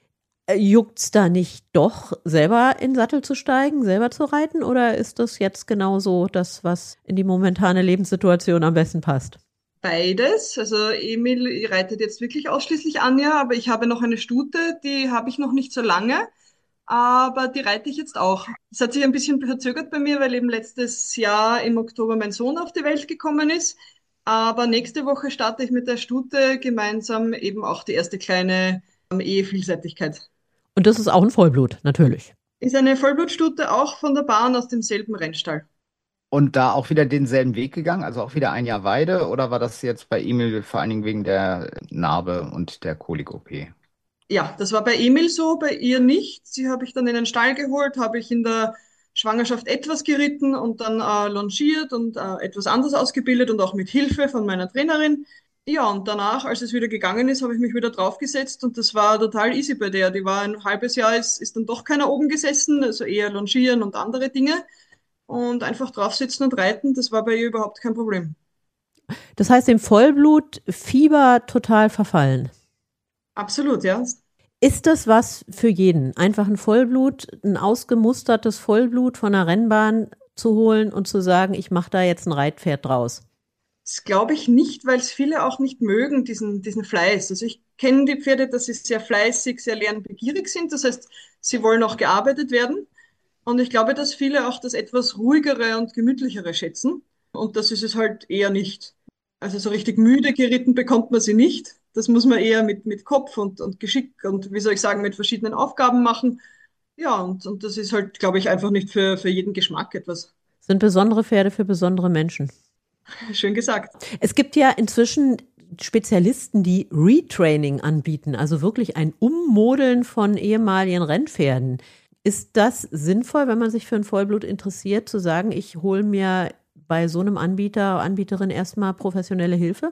juckt's da nicht doch, selber in den Sattel zu steigen, selber zu reiten? Oder ist das jetzt genauso das, was in die momentane Lebenssituation am besten passt? Beides. Also Emil reitet jetzt wirklich ausschließlich Anja, aber ich habe noch eine Stute, die habe ich noch nicht so lange, aber die reite ich jetzt auch. Es hat sich ein bisschen verzögert bei mir, weil eben letztes Jahr im Oktober mein Sohn auf die Welt gekommen ist. Aber nächste Woche starte ich mit der Stute gemeinsam eben auch die erste kleine Ehevielseitigkeit. Und das ist auch ein Vollblut, natürlich. Ist eine Vollblutstute auch von der Bahn aus demselben Rennstall. Und da auch wieder denselben Weg gegangen, also auch wieder ein Jahr Weide, oder war das jetzt bei Emil vor allen Dingen wegen der Narbe und der Kolik-OP? Ja, das war bei Emil so, bei ihr nicht. Sie habe ich dann in den Stall geholt, habe ich in der Schwangerschaft etwas geritten und dann longiert und etwas anders ausgebildet und auch mit Hilfe von meiner Trainerin. Ja, und danach, als es wieder gegangen ist, habe ich mich wieder draufgesetzt und das war total easy bei der. Die war ein halbes Jahr, ist dann doch keiner oben gesessen, also eher longieren und andere Dinge. Und einfach draufsitzen und reiten, das war bei ihr überhaupt kein Problem. Das heißt, dem Vollblut Fieber total verfallen. Absolut, ja. Ist das was für jeden? Einfach ein Vollblut, ein ausgemustertes Vollblut von der Rennbahn zu holen und zu sagen, ich mache da jetzt ein Reitpferd draus? Das glaube ich nicht, weil es viele auch nicht mögen, diesen Fleiß. Also ich kenne die Pferde, dass sie sehr fleißig, sehr lernbegierig sind. Das heißt, sie wollen auch gearbeitet werden. Und ich glaube, dass viele auch das etwas ruhigere und gemütlichere schätzen. Und das ist es halt eher nicht. Also so richtig müde geritten bekommt man sie nicht. Das muss man eher mit Kopf und Geschick und, wie soll ich sagen, mit verschiedenen Aufgaben machen. Ja, und das ist halt, glaube ich, einfach nicht für jeden Geschmack etwas. Sind besondere Pferde für besondere Menschen. Schön gesagt. Es gibt ja inzwischen Spezialisten, die Retraining anbieten, also wirklich ein Ummodeln von ehemaligen Rennpferden. Ist das sinnvoll, wenn man sich für ein Vollblut interessiert, zu sagen, ich hole mir bei so einem Anbieter, Anbieterin erstmal professionelle Hilfe?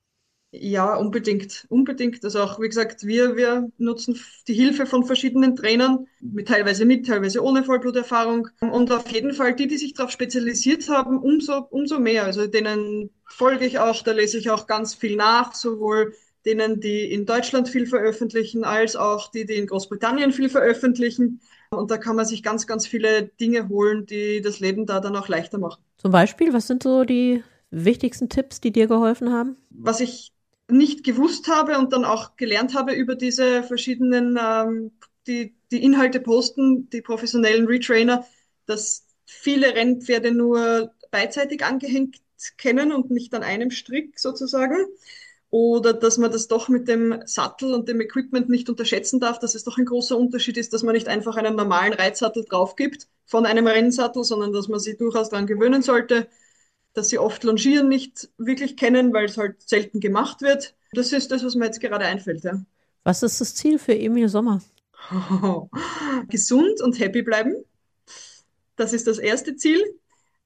Ja, unbedingt, unbedingt. Also auch, wie gesagt, wir nutzen die Hilfe von verschiedenen Trainern, teilweise mit, teilweise ohne Vollbluterfahrung. Und auf jeden Fall die sich darauf spezialisiert haben, umso mehr. Also denen folge ich auch, da lese ich auch ganz viel nach, sowohl denen, die in Deutschland viel veröffentlichen, als auch die in Großbritannien viel veröffentlichen. Und da kann man sich ganz, ganz viele Dinge holen, die das Leben da dann auch leichter machen. Zum Beispiel, was sind so die wichtigsten Tipps, die dir geholfen haben? Was ich nicht gewusst habe und dann auch gelernt habe über diese verschiedenen, die Inhalte posten, die professionellen Retrainer, dass viele Rennpferde nur beidseitig angehängt kennen und nicht an einem Strick sozusagen. Oder dass man das doch mit dem Sattel und dem Equipment nicht unterschätzen darf, dass es doch ein großer Unterschied ist, dass man nicht einfach einen normalen Reitsattel drauf gibt von einem Rennsattel, sondern dass man sich durchaus daran gewöhnen sollte, dass sie oft Longieren nicht wirklich kennen, weil es halt selten gemacht wird. Das ist das, was mir jetzt gerade einfällt. Ja. Was ist das Ziel für Emil Sommer? Gesund und happy bleiben. Das ist das erste Ziel.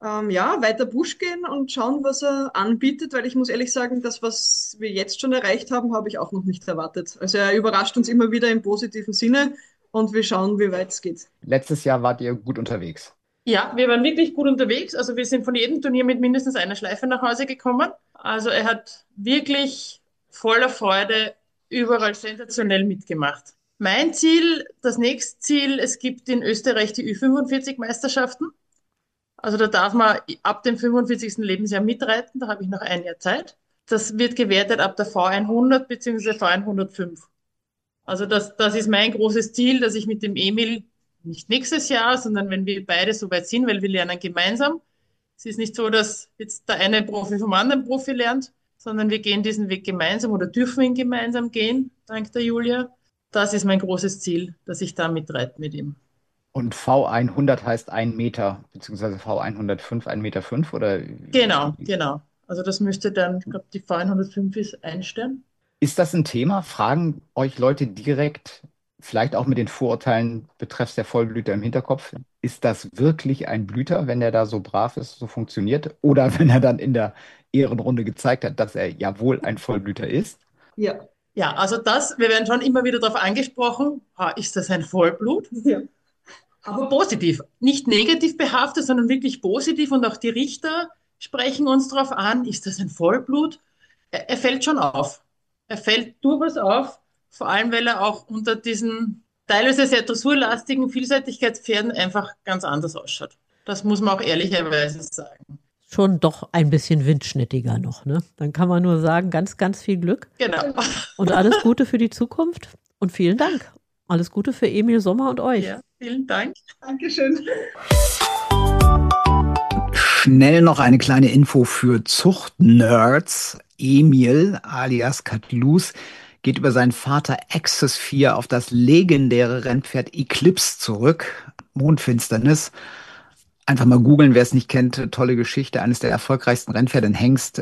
Ja, weiter Busch gehen und schauen, was er anbietet, weil ich muss ehrlich sagen, das, was wir jetzt schon erreicht haben, habe ich auch noch nicht erwartet. Also er überrascht uns immer wieder im positiven Sinne und wir schauen, wie weit es geht. Letztes Jahr wart ihr gut unterwegs. Ja, wir waren wirklich gut unterwegs. Also wir sind von jedem Turnier mit mindestens einer Schleife nach Hause gekommen. Also er hat wirklich voller Freude überall sensationell mitgemacht. Mein Ziel, das nächste Ziel, es gibt in Österreich die Ü45-Meisterschaften. Also da darf man ab dem 45. Lebensjahr mitreiten, da habe ich noch ein Jahr Zeit. Das wird gewertet ab der V100 bzw. V105. Also das ist mein großes Ziel, dass ich mit dem Emil nicht nächstes Jahr, sondern wenn wir beide so weit sind, weil wir lernen gemeinsam. Es ist nicht so, dass jetzt der eine Profi vom anderen Profi lernt, sondern wir gehen diesen Weg gemeinsam oder dürfen ihn gemeinsam gehen, dank der Julia. Das ist mein großes Ziel, dass ich da mitreite mit ihm. Und V100 heißt 1 Meter, beziehungsweise V105 1,5 Meter, oder? Genau. Also das müsste dann, ich glaube, die V105 ist ein Stern. Ist das ein Thema? Fragen euch Leute direkt, vielleicht auch mit den Vorurteilen betreffs der Vollblüter im Hinterkopf, ist das wirklich ein Blüter, wenn er da so brav ist, so funktioniert? Oder wenn er dann in der Ehrenrunde gezeigt hat, dass er ja wohl ein Vollblüter ist? Ja. Ja, also wir werden schon immer wieder darauf angesprochen, ist das ein Vollblut? Ja. Aber positiv, nicht negativ behaftet, sondern wirklich positiv. Und auch die Richter sprechen uns darauf an, ist das ein Vollblut? Er fällt schon auf. Er fällt durchaus auf, vor allem weil er auch unter diesen teilweise sehr dressurlastigen Vielseitigkeitspferden einfach ganz anders ausschaut. Das muss man auch ehrlicherweise sagen. Schon doch ein bisschen windschnittiger noch, ne? Dann kann man nur sagen, ganz, ganz viel Glück. Genau. Und alles Gute für die Zukunft und vielen Dank. Alles Gute für Emil Sommer und euch. Ja, vielen Dank. Dankeschön. Schnell noch eine kleine Info für Zuchtnerds. Emil alias Katlus geht über seinen Vater Axis 4 auf das legendäre Rennpferd Eclipse zurück. Mondfinsternis. Einfach mal googeln, wer es nicht kennt. Tolle Geschichte. Eines der erfolgreichsten Rennpferde, ein Hengst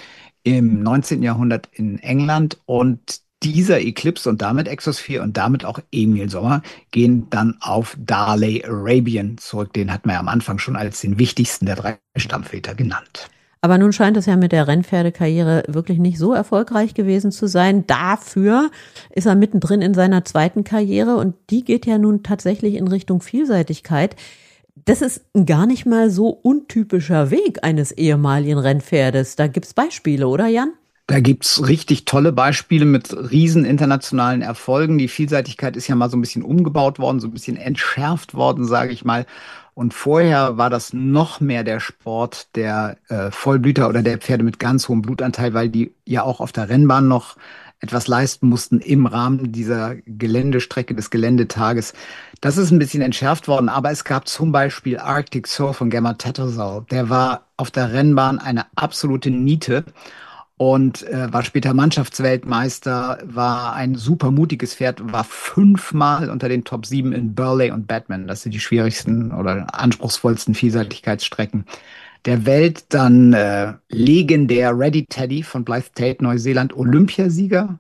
im 19. Jahrhundert in England. Und dieser Eclipse und damit Exos 4 und damit auch Emil Sommer gehen dann auf Darley Arabian zurück. Den hat man ja am Anfang schon als den wichtigsten der 3 Stammväter genannt. Aber nun scheint es ja mit der Rennpferdekarriere wirklich nicht so erfolgreich gewesen zu sein. Dafür ist er mittendrin in seiner zweiten Karriere und die geht ja nun tatsächlich in Richtung Vielseitigkeit. Das ist ein gar nicht mal so untypischer Weg eines ehemaligen Rennpferdes. Da gibt's Beispiele, oder Jan? Da gibt's richtig tolle Beispiele mit riesen internationalen Erfolgen. Die Vielseitigkeit ist ja mal so ein bisschen umgebaut worden, so ein bisschen entschärft worden, sage ich mal. Und vorher war das noch mehr der Sport der Vollblüter oder der Pferde mit ganz hohem Blutanteil, weil die ja auch auf der Rennbahn noch etwas leisten mussten im Rahmen dieser Geländestrecke des Geländetages. Das ist ein bisschen entschärft worden, aber es gab zum Beispiel Arctic Soul von Gemma Tattersall. Der war auf der Rennbahn eine absolute Niete und war später Mannschaftsweltmeister, war ein super mutiges Pferd, war 5-mal unter den Top 7 in Burley und Batman. Das sind die schwierigsten oder anspruchsvollsten Vielseitigkeitsstrecken der Welt. Dann legendär Ready Teddy von Blythe Tate, Neuseeland, Olympiasieger,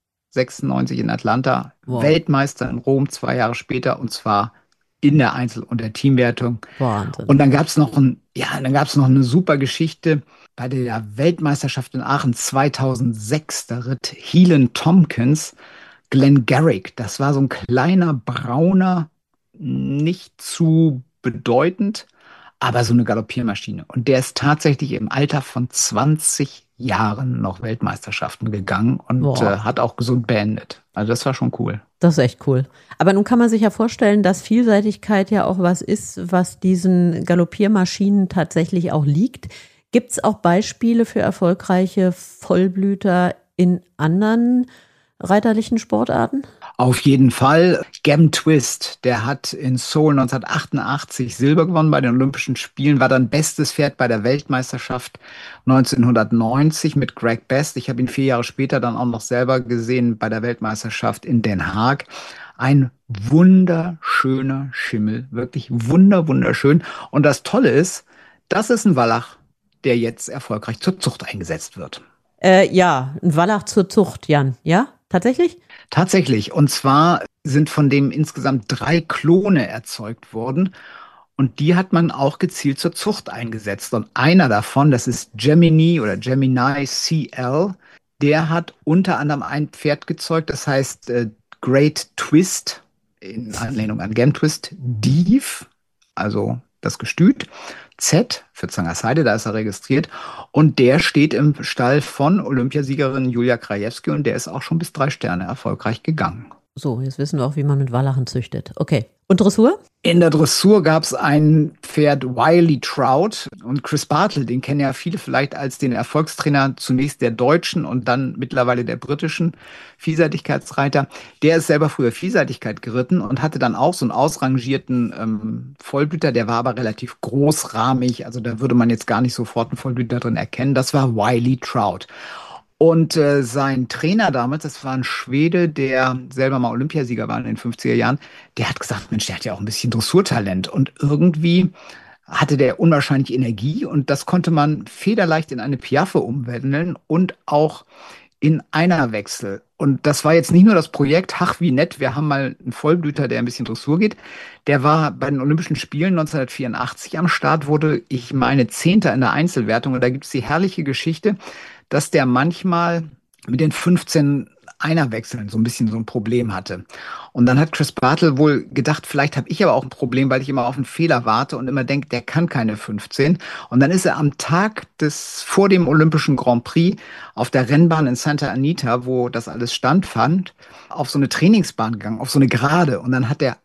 96 in Atlanta, Wow. Weltmeister in Rom 2 Jahre später, und zwar in der Einzel- und der Teamwertung. Wahnsinn. Und dann gab's noch eine super Geschichte bei der Weltmeisterschaft in Aachen 2006. Da ritt Helen Tompkins Glenn Garrick. Das war so ein kleiner, brauner, nicht zu bedeutend, aber so eine Galoppiermaschine. Und der ist tatsächlich im Alter von 20 Jahren noch Weltmeisterschaften gegangen und Boah. hat auch gesund beendet. Also das war schon cool. Das ist echt cool. Aber nun kann man sich ja vorstellen, dass Vielseitigkeit ja auch was ist, was diesen Galoppiermaschinen tatsächlich auch liegt. Gibt es auch Beispiele für erfolgreiche Vollblüter in anderen reiterlichen Sportarten? Auf jeden Fall. Gavin Twist, der hat in Seoul 1988 Silber gewonnen bei den Olympischen Spielen, war dann bestes Pferd bei der Weltmeisterschaft 1990 mit Greg Best. Ich habe ihn 4 Jahre später dann auch noch selber gesehen bei der Weltmeisterschaft in Den Haag. Ein wunderschöner Schimmel, wirklich wunderschön. Und das Tolle ist, das ist ein Wallach, der jetzt erfolgreich zur Zucht eingesetzt wird. Ja, ein Wallach zur Zucht, Jan. Ja, tatsächlich? Tatsächlich. Und zwar sind von dem insgesamt 3 Klone erzeugt worden. Und die hat man auch gezielt zur Zucht eingesetzt. Und einer davon, das ist Gemini oder Gemini CL, der hat unter anderem ein Pferd gezeugt, das heißt Great Twist, in Anlehnung an Game Twist, Div, also das Gestüt, Z für Zangersheide, da ist er registriert. Und der steht im Stall von Olympiasiegerin Julia Krajewski und der ist auch schon bis 3 Sterne erfolgreich gegangen. So, jetzt wissen wir auch, wie man mit Wallachen züchtet. Okay. Und Dressur? In der Dressur gab es ein Pferd Wiley Trout und Chris Bartle, den kennen ja viele vielleicht als den Erfolgstrainer zunächst der deutschen und dann mittlerweile der britischen Vielseitigkeitsreiter. Der ist selber früher Vielseitigkeit geritten und hatte dann auch so einen ausrangierten Vollblüter, der war aber relativ großrahmig, also da würde man jetzt gar nicht sofort einen Vollblüter drin erkennen. Das war Wiley Trout. Und sein Trainer damals, das war ein Schwede, der selber mal Olympiasieger war in den 50er Jahren, der hat gesagt, Mensch, der hat ja auch ein bisschen Dressurtalent. Und irgendwie hatte der unwahrscheinlich Energie und das konnte man federleicht in eine Piaffe umwandeln und auch in Einerwechsel. Und das war jetzt nicht nur das Projekt, ach wie nett, wir haben mal einen Vollblüter, der ein bisschen Dressur geht. Der war bei den Olympischen Spielen 1984 am Start, wurde, ich meine, Zehnter in der Einzelwertung. Und da gibt es die herrliche Geschichte, dass der manchmal mit den 15 Einerwechseln so ein bisschen so ein Problem hatte. Und dann hat Chris Bartle wohl gedacht, vielleicht habe ich aber auch ein Problem, weil ich immer auf einen Fehler warte und immer denke, der kann keine 15. Und dann ist er am Tag vor dem Olympischen Grand Prix auf der Rennbahn in Santa Anita, wo das alles stattfand, auf so eine Trainingsbahn gegangen, auf so eine Gerade. Und dann hat er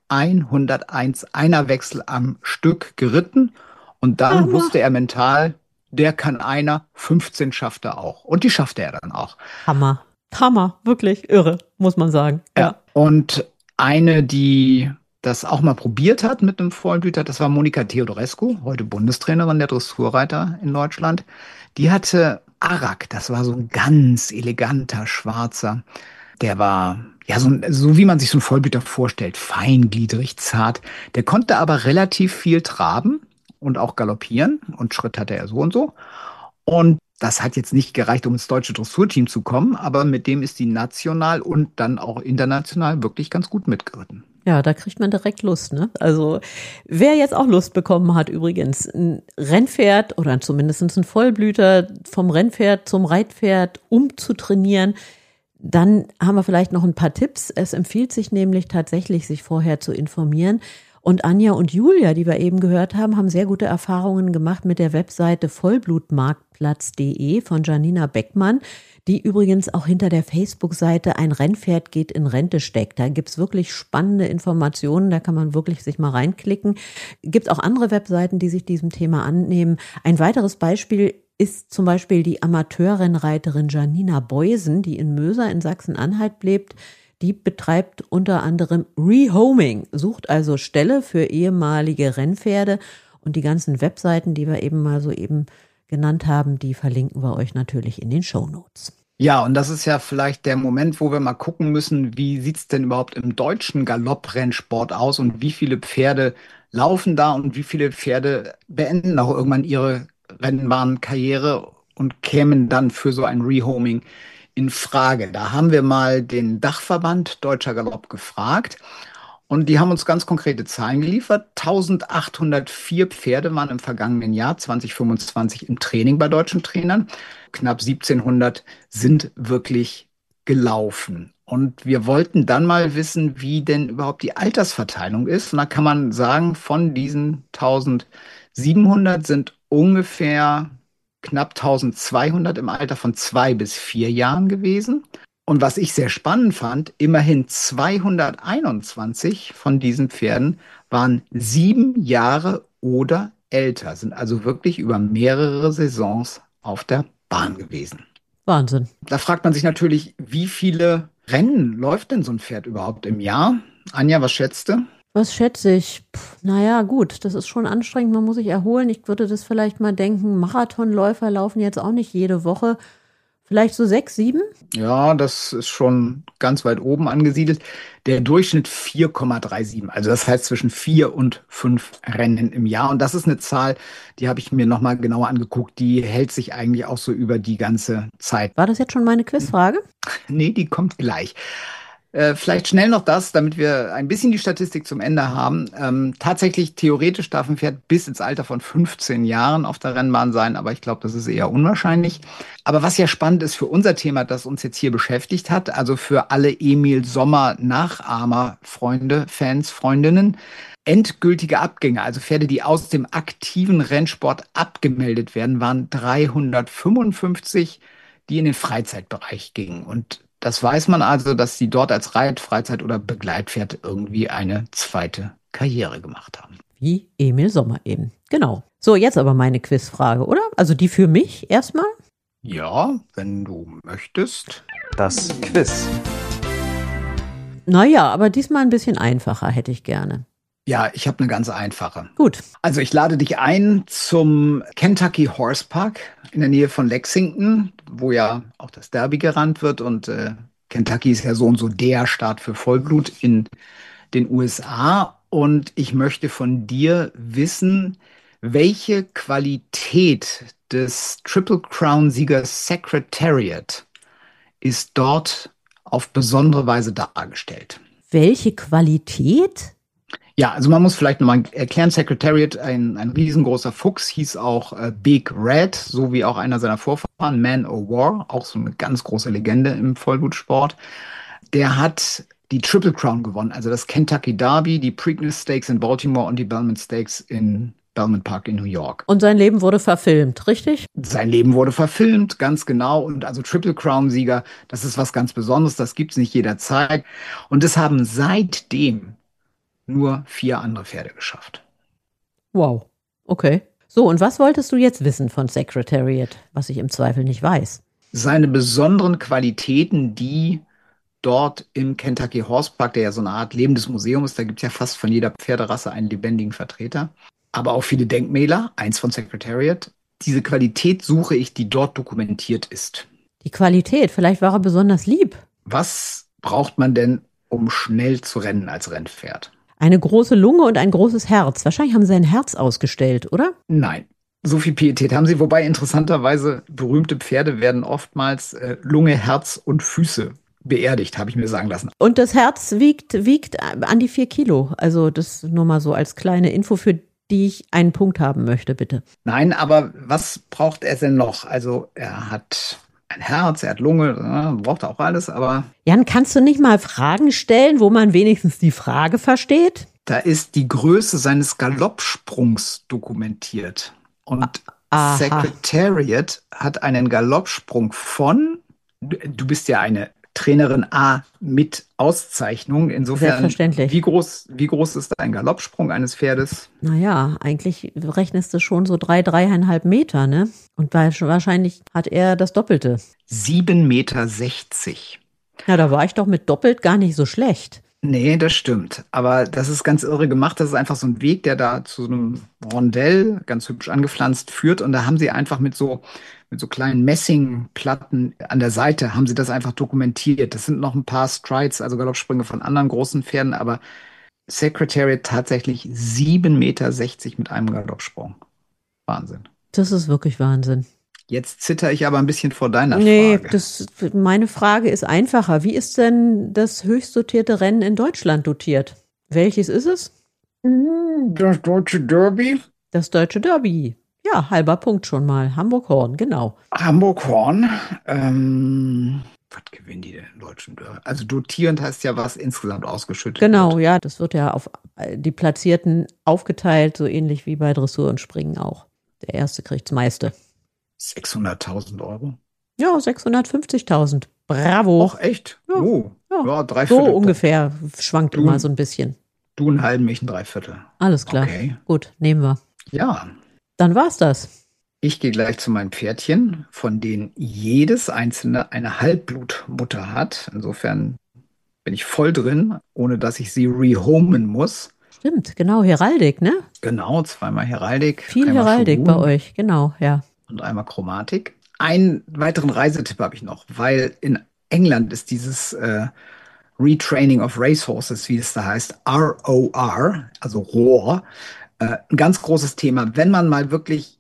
101 Einerwechsel am Stück geritten. Und dann wusste er mental, der kann einer, 15 schafft er auch. Und die schaffte er dann auch. Hammer. Hammer, wirklich irre, muss man sagen. Ja. Und eine, die das auch mal probiert hat mit einem Vollblüter, das war Monika Theodorescu, heute Bundestrainerin der Dressurreiter in Deutschland. Die hatte Arak, das war so ein ganz eleganter Schwarzer. Der war ja so wie man sich so einen Vollblüter vorstellt, feingliedrig, zart. Der konnte aber relativ viel traben und auch galoppieren und Schritt hatte er so und so. Und das hat jetzt nicht gereicht, um ins deutsche Dressurteam zu kommen, aber mit dem ist die national und dann auch international wirklich ganz gut mitgeritten. Ja, da kriegt man direkt Lust, ne? Also wer jetzt auch Lust bekommen hat, übrigens ein Rennpferd oder zumindest ein Vollblüter vom Rennpferd zum Reitpferd umzutrainieren, dann haben wir vielleicht noch ein paar Tipps. Es empfiehlt sich nämlich tatsächlich, sich vorher zu informieren. Und Anja und Julia, die wir eben gehört haben, haben sehr gute Erfahrungen gemacht mit der Webseite vollblutmarktplatz.de von Janina Beckmann, die übrigens auch hinter der Facebook-Seite Ein Rennpferd geht in Rente steckt. Da gibt's wirklich spannende Informationen, da kann man wirklich sich mal reinklicken. Gibt auch andere Webseiten, die sich diesem Thema annehmen. Ein weiteres Beispiel ist zum Beispiel die Amateurrennreiterin Janina Beusen, die in Möser in Sachsen-Anhalt lebt. Die betreibt unter anderem Rehoming, sucht also Ställe für ehemalige Rennpferde und die ganzen Webseiten, die wir eben mal so eben genannt haben, die verlinken wir euch natürlich in den Shownotes. Ja, und das ist ja vielleicht der Moment, wo wir mal gucken müssen, wie sieht's denn überhaupt im deutschen Galopprennsport aus und wie viele Pferde laufen da und wie viele Pferde beenden auch irgendwann ihre Rennbahnkarriere und kämen dann für so ein Rehoming in Frage. Da haben wir mal den Dachverband Deutscher Galopp gefragt und die haben uns ganz konkrete Zahlen geliefert. 1804 Pferde waren im vergangenen Jahr 2025 im Training bei deutschen Trainern. Knapp 1700 sind wirklich gelaufen. Und wir wollten dann mal wissen, wie denn überhaupt die Altersverteilung ist. Und da kann man sagen, von diesen 1700 sind ungefähr knapp 1200 im Alter von 2 bis 4 Jahren gewesen. Und was ich sehr spannend fand, immerhin 221 von diesen Pferden waren 7 Jahre oder älter, sind also wirklich über mehrere Saisons auf der Bahn gewesen. Wahnsinn. Da fragt man sich natürlich, wie viele Rennen läuft denn so ein Pferd überhaupt im Jahr? Anja, was schätzt du? Was schätze ich? Naja, gut, das ist schon anstrengend, man muss sich erholen. Ich würde das vielleicht mal denken, Marathonläufer laufen jetzt auch nicht jede Woche. Vielleicht so 6, 7? Ja, das ist schon ganz weit oben angesiedelt. Der Durchschnitt 4,37. Also das heißt zwischen 4 und 5 Rennen im Jahr. Und das ist eine Zahl, die habe ich mir nochmal genauer angeguckt. Die hält sich eigentlich auch so über die ganze Zeit. War das jetzt schon meine Quizfrage? Nee, die kommt gleich. Vielleicht schnell noch das, damit wir ein bisschen die Statistik zum Ende haben. Tatsächlich, theoretisch darf ein Pferd bis ins Alter von 15 Jahren auf der Rennbahn sein, aber ich glaube, das ist eher unwahrscheinlich. Aber was ja spannend ist für unser Thema, das uns jetzt hier beschäftigt hat, also für alle Emil Sommer Nachahmer, Freunde, Fans, Freundinnen, endgültige Abgänge, also Pferde, die aus dem aktiven Rennsport abgemeldet werden, waren 355, die in den Freizeitbereich gingen. Und das weiß man also, dass sie dort als Reit-, Freizeit- oder Begleitpferd irgendwie eine zweite Karriere gemacht haben. Wie Emil Sommer eben. Genau. So, jetzt aber meine Quizfrage, oder? Also die für mich erstmal. Ja, wenn du möchtest. Das Quiz. Naja, aber diesmal ein bisschen einfacher hätte ich gerne. Ja, ich habe eine ganz einfache. Gut. Also ich lade dich ein zum Kentucky Horse Park in der Nähe von Lexington, wo ja auch das Derby gerannt wird. Und Kentucky ist ja so und so der Staat für Vollblut in den USA. Und ich möchte von dir wissen, welche Qualität des Triple Crown-Siegers Secretariat ist dort auf besondere Weise dargestellt. Welche Qualität? Ja, also man muss vielleicht nochmal erklären, Secretariat, ein riesengroßer Fuchs, hieß auch Big Red, so wie auch einer seiner Vorfahren, Man o' War, auch so eine ganz große Legende im Vollblutsport. Der hat die Triple Crown gewonnen, also das Kentucky Derby, die Preakness Stakes in Baltimore und die Belmont Stakes in Belmont Park in New York. Und sein Leben wurde verfilmt, richtig? Sein Leben wurde verfilmt, ganz genau. Und also Triple Crown-Sieger, das ist was ganz Besonderes, das gibt's nicht jederzeit. Und es haben seitdem nur 4 andere Pferde geschafft. Wow. Okay. So, und was wolltest du jetzt wissen von Secretariat, was ich im Zweifel nicht weiß? Seine besonderen Qualitäten, die dort im Kentucky Horse Park, der ja so eine Art lebendes Museum ist, da gibt's ja fast von jeder Pferderasse einen lebendigen Vertreter, aber auch viele Denkmäler, eins von Secretariat. Diese Qualität suche ich, die dort dokumentiert ist. Die Qualität, vielleicht war er besonders lieb. Was braucht man denn, um schnell zu rennen als Rennpferd? Eine große Lunge und ein großes Herz. Wahrscheinlich haben sie ein Herz ausgestellt, oder? Nein. So viel Pietät haben sie, wobei interessanterweise berühmte Pferde werden oftmals Lunge, Herz und Füße beerdigt, habe ich mir sagen lassen. Und das Herz wiegt an die 4 Kilo. Also das nur mal so als kleine Info, für die ich einen Punkt haben möchte, bitte. Nein, aber was braucht er denn noch? Also er hat ein Herz, er hat Lunge, braucht auch alles, aber Jan, kannst du nicht mal Fragen stellen, wo man wenigstens die Frage versteht? da ist die Größe seines Galoppsprungs dokumentiert. Und Aha. Secretariat hat einen Galoppsprung von, du bist ja eine Trainerin A mit Auszeichnung. Insofern, Selbstverständlich. wie groß ist ein Galoppsprung eines Pferdes? Naja, eigentlich rechnest du schon so 3,5 Meter, ne? Und wahrscheinlich hat er das Doppelte. 7,60 Meter. Ja, da war ich doch mit doppelt gar nicht so schlecht. Nee, das stimmt. Aber das ist ganz irre gemacht. Das ist einfach so ein Weg, der da zu einem Rondell, ganz hübsch angepflanzt, führt. Und da haben sie einfach mit so kleinen Messingplatten an der Seite, haben sie das einfach dokumentiert. Das sind noch ein paar Strides, also Galoppsprünge von anderen großen Pferden, aber Secretariat tatsächlich 7,60 Meter mit einem Galoppsprung. Wahnsinn. Das ist wirklich Wahnsinn. Jetzt zitter ich aber ein bisschen vor deiner Nee, Frage. meine Frage ist einfacher. Wie ist denn das höchst dotierte Rennen in Deutschland dotiert? Welches ist es? Das Deutsche Derby? Das Deutsche Derby. Ja, halber Punkt schon mal. Hamburg-Horn, genau. Hamburg-Horn. Was gewinnen die denn im Deutschen Derby? Also dotierend heißt ja, was insgesamt ausgeschüttet Genau, wird. ja, das wird ja auf die Platzierten aufgeteilt, so ähnlich wie bei Dressur und Springen auch. Der Erste kriegt's meiste. 600.000 Euro. Ja, 650.000. Bravo. Och, echt? Ja, Oh, ja. ja, So 3/4. ungefähr schwankt Du- immer so ein bisschen. Du einen halben, ich ein Dreiviertel. Alles klar. Okay. Gut, nehmen wir. Ja, Dann war's das. ich gehe gleich zu meinen Pferdchen, von denen jedes einzelne eine Halbblutmutter hat. Insofern bin ich voll drin, ohne dass ich sie rehomen muss. Stimmt, genau, Heraldik, ne? Genau, 2-mal Heraldik. Viel einmal Heraldik bei Shogun euch, genau, ja. und einmal Chromatik. Einen weiteren Reisetipp habe ich noch, weil in England ist dieses Retraining of Racehorses, wie es da heißt, ROR, also Roar, ein ganz großes Thema. Wenn man mal wirklich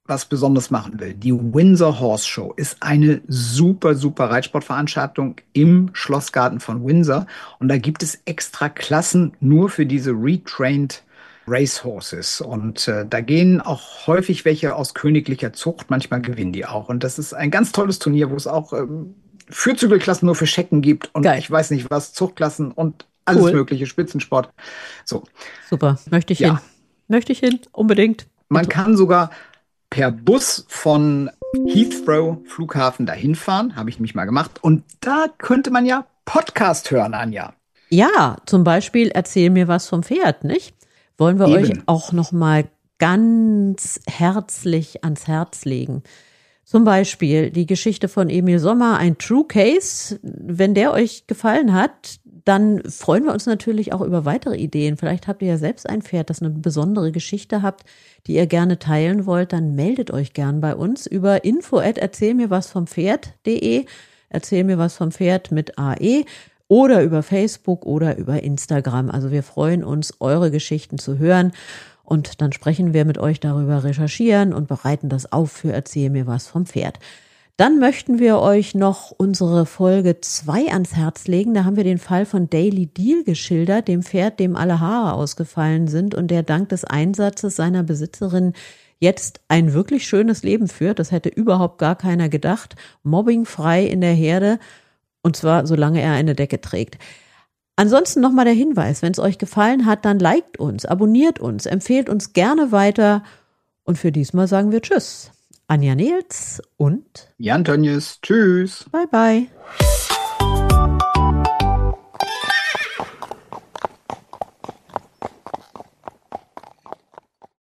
was Besonderes machen will, die Windsor Horse Show ist eine super, super Reitsportveranstaltung im Schlossgarten von Windsor. Und da gibt es extra Klassen nur für diese retrained Racehorses. Und da gehen auch häufig welche aus königlicher Zucht. Manchmal gewinnen die auch. Und das ist ein ganz tolles Turnier, wo es auch Fürzügelklassen nur für Schecken gibt. Und Geil. ich weiß nicht was, Zuchtklassen und alles Cool. mögliche, Spitzensport. So. Super, möchte ich Ja. hin. Möchte ich hin, unbedingt. Man kann sogar per Bus von Heathrow Flughafen dahin fahren, habe ich mich mal gemacht. Und da könnte man ja Podcast hören, Anja. Ja, zum Beispiel erzähl mir was vom Pferd, nicht? Wollen wir euch Eben. auch noch mal ganz herzlich ans Herz legen. Zum Beispiel die Geschichte von Emil Sommer, ein True Case. Wenn der euch gefallen hat, dann freuen wir uns natürlich auch über weitere Ideen. Vielleicht habt ihr ja selbst ein Pferd, das eine besondere Geschichte habt, die ihr gerne teilen wollt. Dann meldet euch gern bei uns über info@erzählmirwasvompferd.de. Erzähl mir was vom Pferd mit AE oder über Facebook oder über Instagram. Also wir freuen uns, eure Geschichten zu hören. Und dann sprechen wir mit euch darüber, recherchieren und bereiten das auf für Erzähl mir was vom Pferd. Dann möchten wir euch noch unsere Folge 2 ans Herz legen. Da haben wir den Fall von Daily Deal geschildert, dem Pferd, dem alle Haare ausgefallen sind und der dank des Einsatzes seiner Besitzerin jetzt ein wirklich schönes Leben führt. Das hätte überhaupt gar keiner gedacht. Mobbingfrei in der Herde und zwar solange er eine Decke trägt. Ansonsten nochmal der Hinweis, wenn es euch gefallen hat, dann liked uns, abonniert uns, empfehlt uns gerne weiter und für diesmal sagen wir Tschüss. Anja Nehls und Jan Tönjes, tschüss. bye bye.